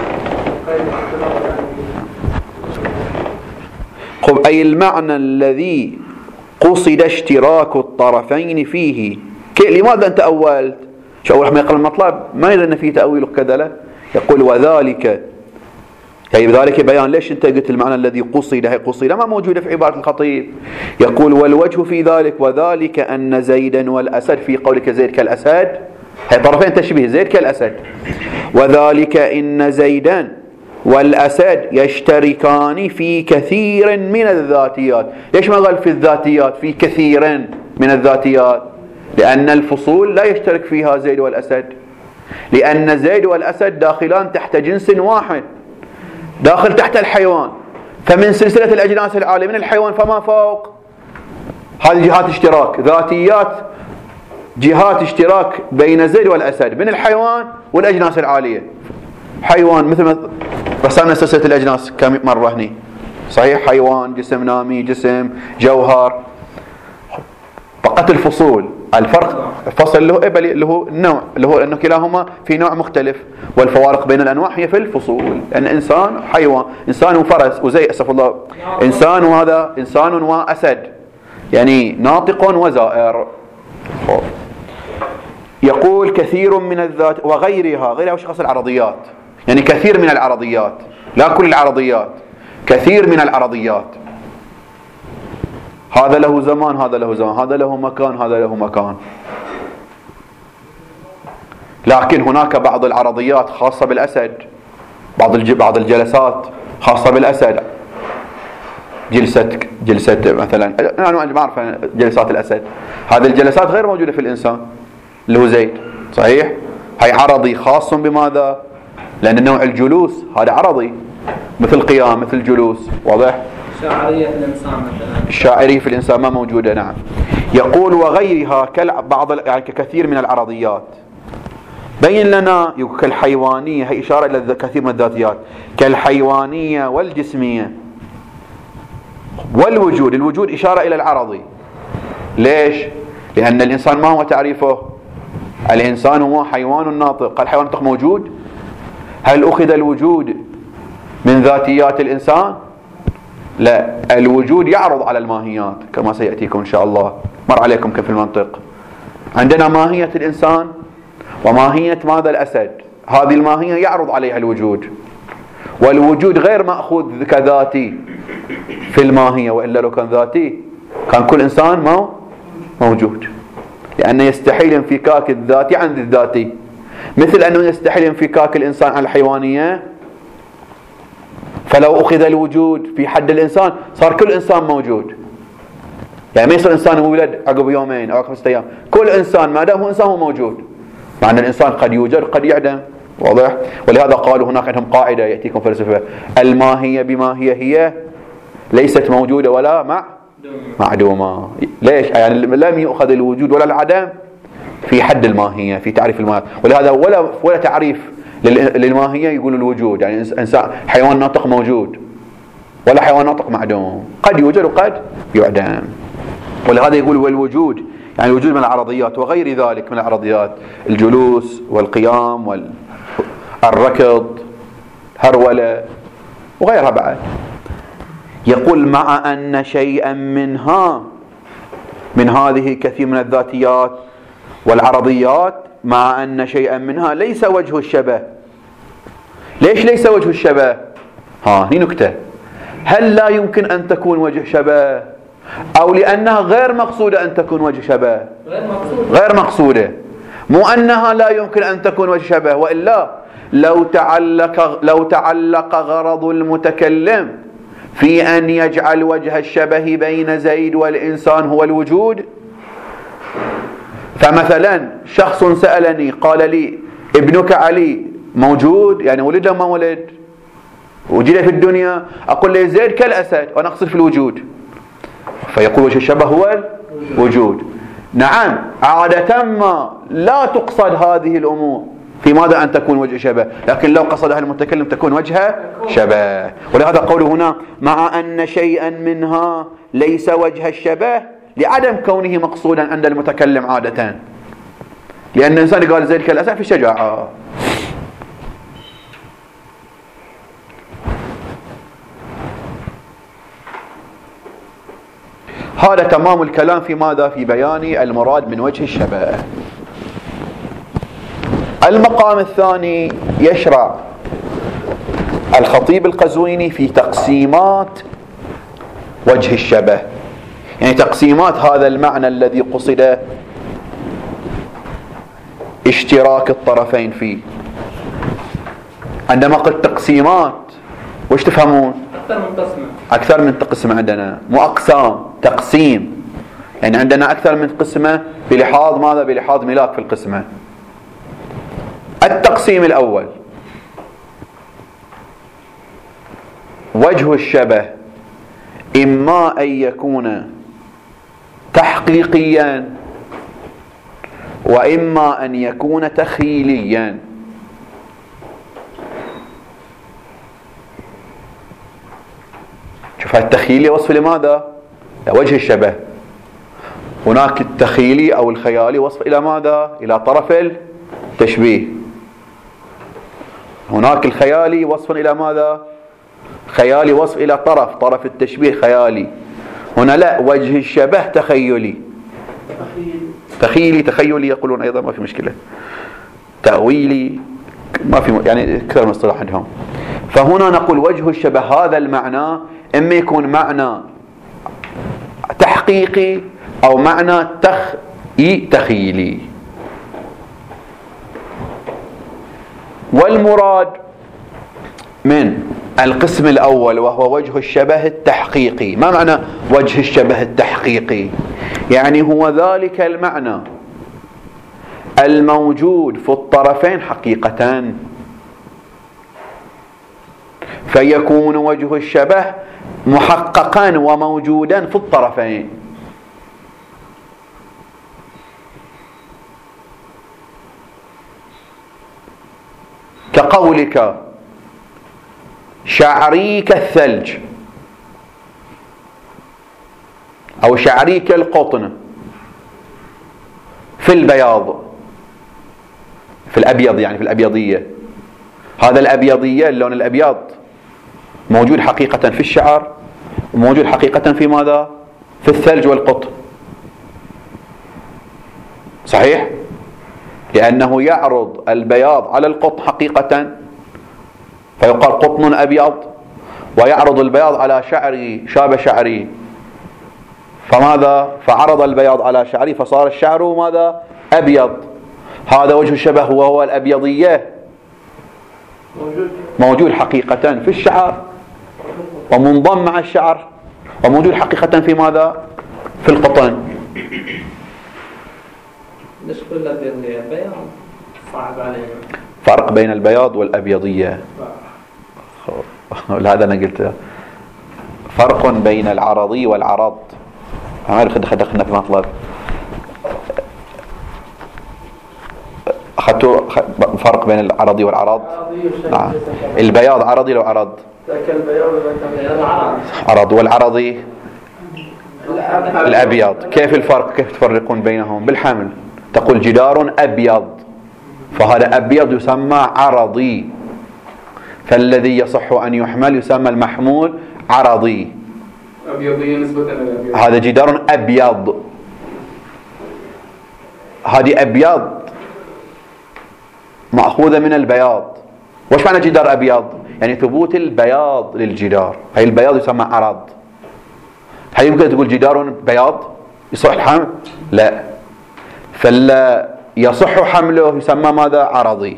قل أي المعنى الذي قصد اشتراك الطرفين فيه. لماذا أنت أولت؟ شو أول ما يقل المطلب ما يدري فيه تأويل كذا له، يقول وذلك، يعني بذلك بيان ليش انت قلت المعنى الذي قصد، هي قصد ما موجودة في عبارة الخطيب. يقول والوجه في ذلك وذلك أن زيدا والأسد، في قولك زيد كالأسد، هي طرفين تشبيه، زيد كالأسد. وذلك إن زيدا والأسد يشتركان في كثير من الذاتيات. ليش ما قال في الذاتيات؟ في كثير من الذاتيات، لأن الفصول لا يشترك فيها زيد والأسد، لأن زيد والأسد داخلان تحت جنس واحد، داخل تحت الحيوان، فمن سلسلة الأجناس العالية من الحيوان فما فوق. هذه جهات اشتراك، ذاتيات، جهات اشتراك بين زيد والأسد من الحيوان والأجناس العالية. حيوان مثل ما رسمنا سلسلة الأجناس كم مرة هني، صحيح؟ حيوان، جسم نامي، جسم جوهر. فقط الفصول. الفرق فصل اللي هو إبل اللي هو النوع اللي هو أنه كلاهما في نوع مختلف، والفوارق بين الأنواع هي في الفصول. لأن إنسان حيوان، إنسان وفرس وزي أسف الله، إنسان وهذا إنسان وأسد، يعني ناطق وزائر. يقول كثير من الذات وغيرها، غيرها وش قصد العرضيات، يعني كثير من العرضيات، لا كل العرضيات، كثير من العرضيات. هذا له زمان، هذا له زمان، هذا له مكان، هذا له مكان. لكن هناك بعض العرضيات خاصة بالأسد، بعض بعض الجلسات خاصة بالأسد، جلسة جلسة مثلا، أنا ما أعرف جلسات الأسد، هذه الجلسات غير موجودة في الإنسان اللي هو زيد، صحيح؟ هاي عرضي خاص بماذا؟ لأن نوع الجلوس هذا عرضي، مثل قيام، مثل جلوس، واضح؟ الشاعرية في الإنسان مثلا، الشاعرية في الإنسان ما موجودة. نعم. يقول وغيرها كبعض يعني كثير من العرضيات. بين لنا كالحيوانية، هي إشارة إلى كثير من الذاتيات، كالحيوانية والجسمية والوجود. الوجود إشارة إلى العرضي. ليش؟ لأن الإنسان ما هو تعريفه؟ الإنسان هو حيوان ناطق. الحيوان الناطق موجود؟ هل أخذ الوجود من ذاتيات الإنسان؟ لا، الوجود يعرض على الماهيات كما سيأتيكم إن شاء الله، مر عليكم كيف المنطق. عندنا ماهية الإنسان وماهية ماذا؟ الأسد. هذه الماهية يعرض عليها الوجود، والوجود غير مأخوذ كذاتي في الماهية، وإلا لو كان ذاتي كان كل إنسان ما موجود، لأنه يستحيل انفكاك الذاتي عن الذاتي، مثل أنه يستحيل انفكاك الإنسان عن الحيوانية. فلو أخذ الوجود في حد الإنسان صار كل إنسان موجود، يعني ما يصير إنسان ولد عقب يومين أو خمسة أيام، كل إنسان ما دام هو إنسان هو موجود، مع أن الإنسان قد يوجد قد يعدم، واضح؟ ولهذا قالوا هناك عندهم قاعدة يأتيكم فلسفة، الماهية بما هي هي ليست موجودة ولا مع معدومة. ليش؟ يعني لم يؤخذ الوجود ولا العدم في حد الماهية، في تعريف الماهية. ولهذا ولا ولا تعريف للماهية يقول الوجود، يعني إنسان حيوان ناطق موجود ولا حيوان ناطق معدوم، قد يوجد وقد يعدم. ولهذا يقول والوجود يعني الوجود من العرضيات وغير ذلك من العرضيات، الجلوس والقيام والركض، هرولة وغيرها بعد. يقول مع أن شيئا منها، من هذه كثير من الذاتيات والعرضيات، مع أن شيئا منها ليس وجه الشبه. ليش ليس وجه الشبه؟ ها هي نكتة. هل لا يمكن أن تكون وجه شبه، أو لأنها غير مقصودة أن تكون وجه شبه؟ غير مقصودة. غير مقصودة، مو أنها لا يمكن أن تكون وجه شبه، وإلا لو تعلق لو تعلق غرض المتكلم في أن يجعل وجه الشبه بين زيد والإنسان هو الوجود. فمثلا شخص سألني قال لي ابنك علي موجود، يعني ولد ما ولد، وجد في الدنيا، أقول له زيد كالأسد وأنا أقصد في الوجود، فيقول وجه الشبه هو الوجود. نعم، عادة ما لا تقصد هذه الأمور في ماذا أن تكون وجه شبه، لكن لو قصدها المتكلم تكون وجه شبه. ولهذا قوله هنا مع أن شيئا منها ليس وجه الشبه، لعدم كونه مقصودا عند المتكلم عادة، لأن الإنسان قال زيد كالأسد في الشجاعة. هذا تمام الكلام في ماذا؟ في بيان المراد من وجه الشبه. المقام الثاني يشرع الخطيب القزويني في تقسيمات وجه الشبه، يعني تقسيمات هذا المعنى الذي قصد اشتراك الطرفين فيه. عندما قلت تقسيمات وش تفهمون؟ أكثر من قسمة. أكثر من قسمة عندنا، مو أقسام، تقسيم، يعني عندنا أكثر من قسمة بلحاظ ماذا؟ بلحاظ ملاك في القسمة. التقسيم الأول وجه الشبه إما أن يكون تحقيقيا وإما أن يكون تخيليا. شوف التخيلي وصف لماذا؟ لوجه الشبه. هناك التخيلي أو الخيالي وصف إلى ماذا؟ إلى طرف التشبيه. هناك الخيالي وصف إلى ماذا؟ خيالي وصف إلى طرف طرف التشبيه خيالي. هنا لا، وجه الشبه تخيلي تخيلي تخيلي يقولون أيضا، ما في مشكلة. تأويلي ما في، يعني كثير من الاصطلاح عندهم. فهنا نقول وجه الشبه هذا المعنى إما يكون معنى تحقيقي أو معنى تخ... تخيلي. والمراد من القسم الأول وهو وجه الشبه التحقيقي. ما معنى وجه الشبه التحقيقي؟ يعني هو ذلك المعنى الموجود في الطرفين حقيقة، فيكون وجه الشبه محققا وموجودا في الطرفين. كقولك شعري كالثلج أو شعري كالقطن في البياض، في الأبيض، يعني في الأبيضية. هذا الأبيضية، اللون الأبيض موجود حقيقة في الشعر وموجود حقيقة في ماذا؟ في الثلج والقطن. صحيح؟ لأنه يعرض البياض على القطن حقيقة فيقال قطن أبيض، ويعرض البياض على شعري شاب شعري فماذا؟ فعرض البياض على شعري فصار الشعر ماذا؟ أبيض. هذا وجه الشبه وهو الأبيضية موجود حقيقة في الشعر ومنضم مع الشعر وموجود حقيقة في ماذا؟ في القطن. ليش كل الأبيضية بياض؟ صعب علينا. فرق بين البياض والأبيضية. هذا أنا قلت فرق بين العرضي والعرض. عارف دخلنا في مطلب أخذتوا فرق بين العرضي والعرض. نعم. البياض عرضي لو عرض عرض، والعرضي الأبيض. كيف الفرق؟ كيف تفرقون بينهم؟ بالحمل تقول جدار أبيض، فهذا أبيض يسمى عرضي، فالذي يصح أن يحمل يسمى المحمول عرضي. أبيضية نسبة الأبيض. هذا جدار أبيض، هذه أبيض مأخوذة من البياض. وش معنى جدار أبيض؟ يعني ثبوت البياض للجدار، هاي البياض يسمى عرض. هل يمكن تقول جدار بياض يصح الحمل؟ لا، فلا يصح حمله يسمى ماذا؟ عرضي.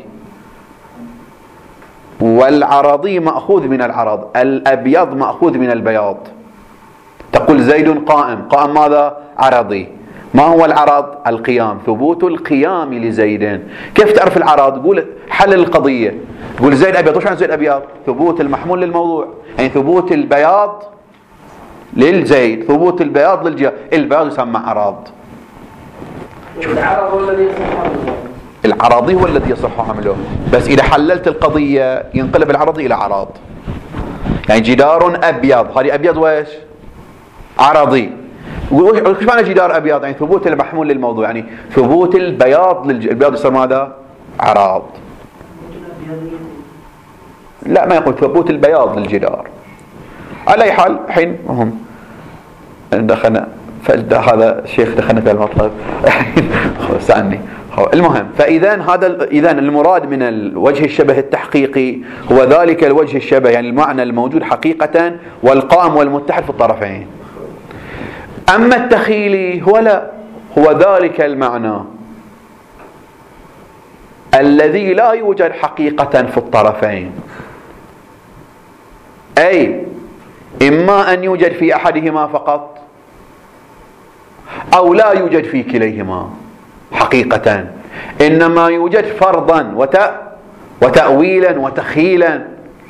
والعرضي مأخوذ من العرض، الأبيض مأخوذ من البياض. تقول زيد قائم، قائم ماذا؟ عرضي. ما هو العرض؟ القيام، ثبوت القيام لزيد. كيف تعرف العرض؟ قول حل القضية، تقول زيد أبيض. وش معنى زيد أبيض؟ ثبوت المحمول للموضوع، يعني ثبوت البياض للزيد، ثبوت البياض للجهة. البياض يسمى عرض. العرض هو الذي يصح حمله. العرضي هو الذي يصح حمله، بس إذا حللت القضية ينقلب العرضي إلى عرض. يعني جدار أبيض، هذه أبيض وإيش؟ عرضي. وش معنى جدار أبيض؟ يعني ثبوت المحمول للموضوع، يعني ثبوت البياض للج... البياض يصير ماذا؟ عرض. لا، ما يقول ثبوت البياض للجدار. على أي حال الحين مهم دخلنا هذا الشيخ دخلنا في المطلب سألني. المهم، فإذا هذا إذا المراد من الوجه الشبه التحقيقي هو ذلك الوجه الشبه، يعني المعنى الموجود حقيقة والقائم والمتحد في الطرفين. أما التخيلي هو لا، هو ذلك المعنى الذي لا يوجد حقيقة في الطرفين، أي إما أن يوجد في أحدهما فقط أو لا يوجد في كليهما حقيقة، إنما يوجد فرضا وتأويلا وتخيلا.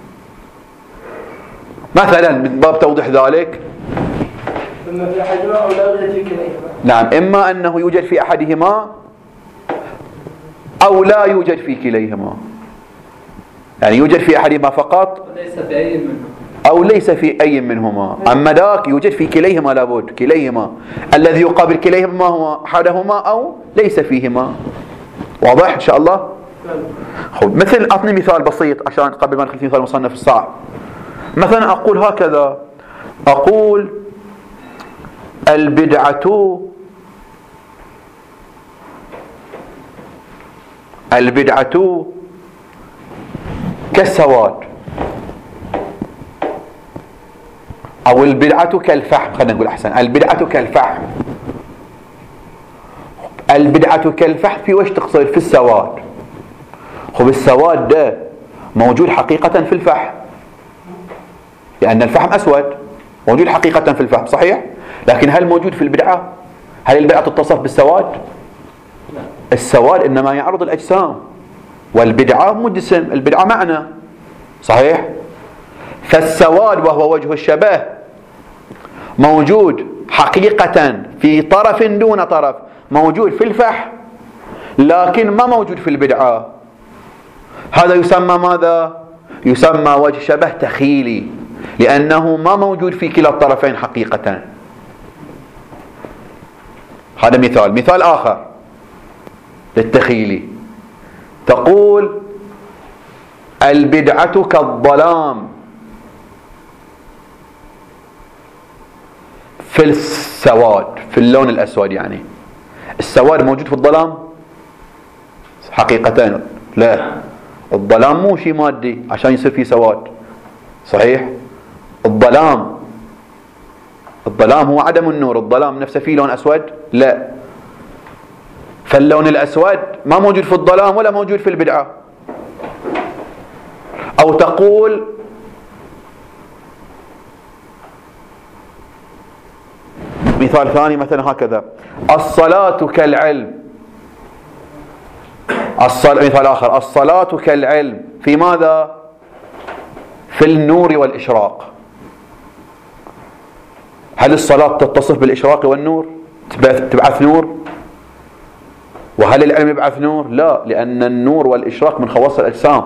مثلا من باب توضيح ذلك، إما في أحدهما أو لا يوجد في كليهما. نعم، إما أنه يوجد في أحدهما أو لا يوجد في كليهما، يعني يوجد في أحدهما فقط وليس في أي منهم، أو ليس في أي منهما. أما ذاك يوجد في كليهما لابد، كليهما. الذي يقابل كليهما ما هو؟ أحدهما أو ليس فيهما. واضح إن شاء الله؟ خب مثل أعطني مثال بسيط عشان قبل ما ندخل في مثال مصنف الصعب. مثلا أقول هكذا، أقول البدعة البدعة كالسواد، أو البدعة كالفحم. خلينا نقول أحسن، البدعة كالفحم. البدعة كالفحم في وش تقصد؟ في السواد. خب السواد ده موجود حقيقة في الفحم، لأن الفحم أسود، موجود حقيقة في الفحم صحيح، لكن هل موجود في البدعة؟ هل البدعة تتصف بالسواد؟ السواد إنما يعرض الأجسام، والبدعة مو جسم، البدعة معنى صحيح. فالسواد وهو وجه الشبه موجود حقيقة في طرف دون طرف، موجود في الفحم لكن ما موجود في البدعة. هذا يسمى ماذا؟ يسمى وجه شبه تخيلي، لأنه ما موجود في كلا الطرفين حقيقة. هذا مثال. مثال آخر للتخيلي، تقول البدعة كالظلام في السواد، في اللون الأسود. يعني السواد موجود في الظلام حقيقة؟ لا، الظلام مو شيء مادي عشان يصير فيه سواد صحيح. الظلام الظلام هو عدم النور، الظلام نفسه فيه لون أسود؟ لا. فاللون الأسود ما موجود في الظلام ولا موجود في البدعة. أو تقول مثال ثاني مثلا هكذا، الصلاة كالعلم. الصلاة مثال آخر، الصلاة كالعلم في ماذا؟ في النور والإشراق. هل الصلاة تتصف بالإشراق والنور؟ تبعث نور؟ وهل العلم يبعث نور؟ لا، لأن النور والإشراق من خواص الأجسام.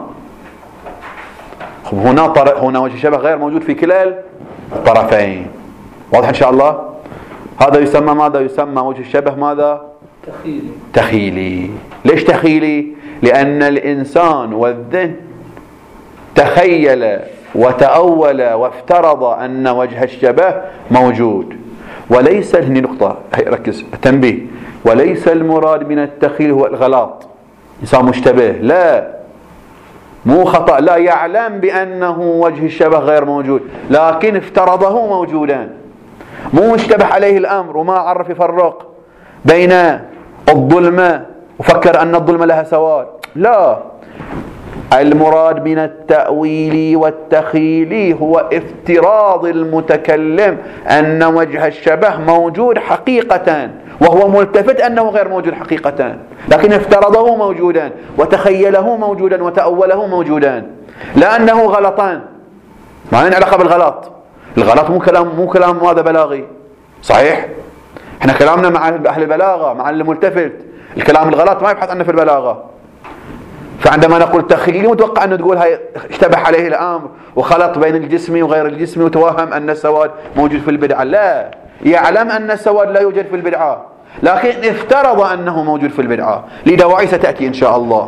هنا طرف، هنا وجه شبه غير موجود في كلا الطرفين. واضح إن شاء الله؟ هذا يسمى ماذا؟ يسمى وجه الشبه ماذا؟ تخيلي. تخيلي. ليش تخيلي؟ لأن الإنسان والذهن تخيل وتأول وافترض أن وجه الشبه موجود، وليس، هني نقطة ركز تنبيه، وليس المراد من التخيل هو الغلط، إنسان مشتبه، لا، مو خطأ، لا، يعلم بأنه وجه الشبه غير موجود لكن افترضه موجودا، مو مشتبه عليه الأمر وما عرف يفرق بين الظلمة وفكر أن الظلمة لها سواد، لا، المراد من التأويل والتخيل هو افتراض المتكلم أن وجه الشبه موجود حقيقة وهو ملتفت أنه غير موجود حقيقة، لكن افترضه موجودا وتخيله موجودا وتأوله موجودا، لأنه غلطان، ما له علاقة بالغلط. الغلط مو كلام مو كلام هذا بلاغي صحيح. احنا كلامنا مع أهل البلاغة، مع الملتفت، الكلام الغلط ما يبحث عنه في البلاغة. فعندما نقول تخيلي متوقع أن تقول هاي اشتبه عليه الأمر وخلط بين الجسم وغير الجسم وتوهم أن السواد موجود في البدعة، لا، يعلم أن السواد لا يوجد في البدعة لكن افترض أنه موجود في البدعة لدواعي ستأتي إن شاء الله.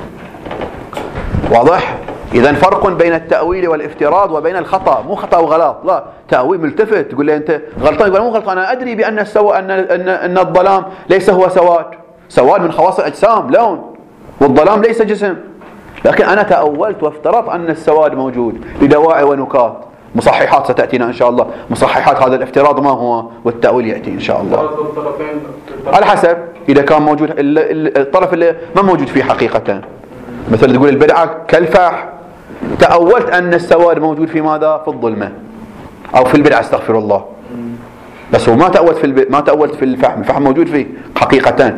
واضح؟ إذن فرق بين التأويل والافتراض وبين الخطأ، مو خطأ وغلط، لا، تأويل ملتفت تقول لي أنت غلطان، يقول مو غلطان، أنا أدري بأن السواد أن أن أن الظلام ليس هو سواد، سواد من خواص الأجسام لون، والظلام ليس جسم، لكن أنا تأولت وافترضت أن السواد موجود لدواعي ونكات، مصححات ستأتينا إن شاء الله، مصححات هذا الافتراض ما هو والتأويل يأتي إن شاء الله على حسب إذا كان موجود الطرف اللي ما موجود فيه حقيقة. مثل تقول البدعة كالفحم، تأولت أن السواد موجود في ماذا؟ في الظلمة أو في البدعة، استغفر الله، بس هو ما تأولت في الب... ما تأولت في الفحم، الفحم موجود فيه حقيقة.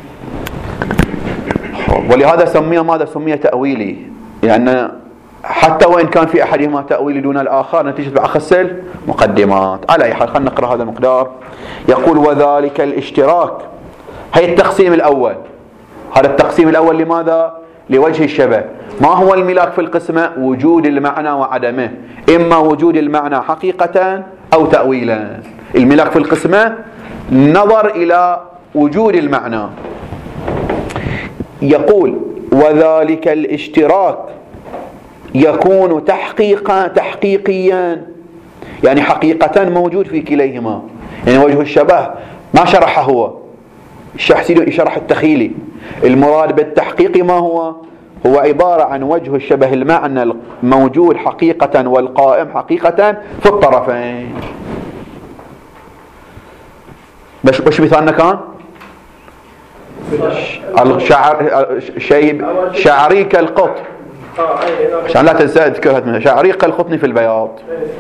ولهذا سمي ماذا؟ سمي تأويلي، لأن حتى وإن كان في أحدهما تأويل دون الآخر نتيجة بعخ مقدمات. على أي حال خلينا نقرأ هذا المقدار. يقول وذلك الاشتراك، هي التقسيم الأول، هذا التقسيم الأول لماذا؟ لوجه الشبه. ما هو الملاك في القسمة؟ وجود المعنى وعدمه، إما وجود المعنى حقيقة أو تأويلا. الملاك في القسمة نظر إلى وجود المعنى. يقول وذلك الاشتراك يكون تحقيقا تحقيقيا، يعني حقيقة موجود في كليهما. يعني وجه الشبه ما شرحه هو، يشرح التخيلي. المراد بالتحقيق ما هو؟ هو عبارة عن وجه الشبه المعنى الموجود حقيقة والقائم حقيقة في الطرفين. بش بش مثالنا كان الشعر شيب شعريك القطن، عشان لا تنسى اذكرها، شعريك القطن في البياض.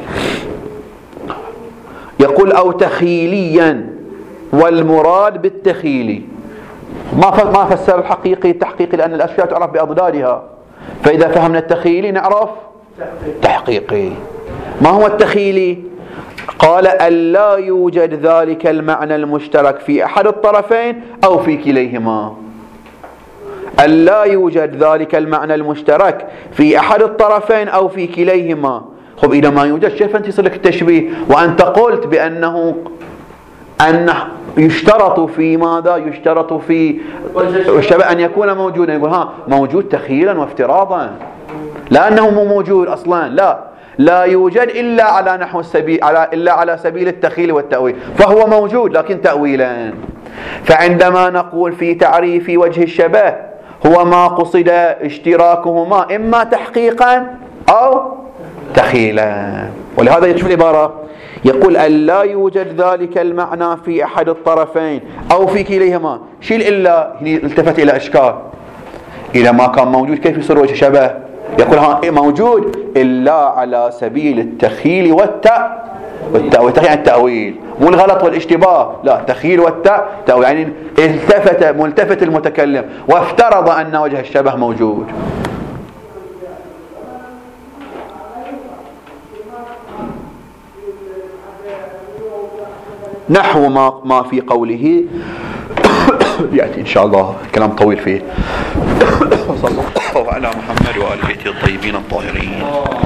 يقول أو تخيليا، والمراد بالتخيلي ما ما فسر الحقيقي التحقيقي، لأن الأشياء تعرف بأضدادها، فإذا فهمنا التخيلي نعرف تحقيقي. ما هو التخيلي؟ قال ألا يوجد ذلك المعنى المشترك في أحد الطرفين أو في كليهما. ألا يوجد ذلك المعنى المشترك في أحد الطرفين أو في كليهما. خب إذا ما يوجد كيف أنت يصير لك التشبيه؟ وأنت قلت بأنه أن يشترط في ماذا؟ يشترط في الشبه أن يكون موجودا. يقول ها موجود تخيلا وافتراضا، لا أنه مو موجود أصلا، لا لا يوجد إلا على نحو السبيل، على إلا على سبيل التخيل والتأويل، فهو موجود لكن تأويلا. فعندما نقول في تعريف وجه الشبه هو ما قصد اشتراكهما إما تحقيقا أو تخيلا. ولهذا يكشف العبارة يقول أن لا يوجد ذلك المعنى في أحد الطرفين أو في كليهما. شيل إلا هنا التفت إلى إشكال، إذا ما كان موجود كيف يصير وجه شبه؟ يقول ها موجود إلا على سبيل التخيل والتأ والتأويل، التأويل مو الغلط والاشتباه، لا تخيل والتأ تأويل. يعني التفت ملتفت المتكلم وافترض أن وجه الشبه موجود. نحو ما ما في قوله يأتي إن شاء الله كلام طويل فيه. وصلى الله على محمد وآل بيته الطيبين الطاهرين.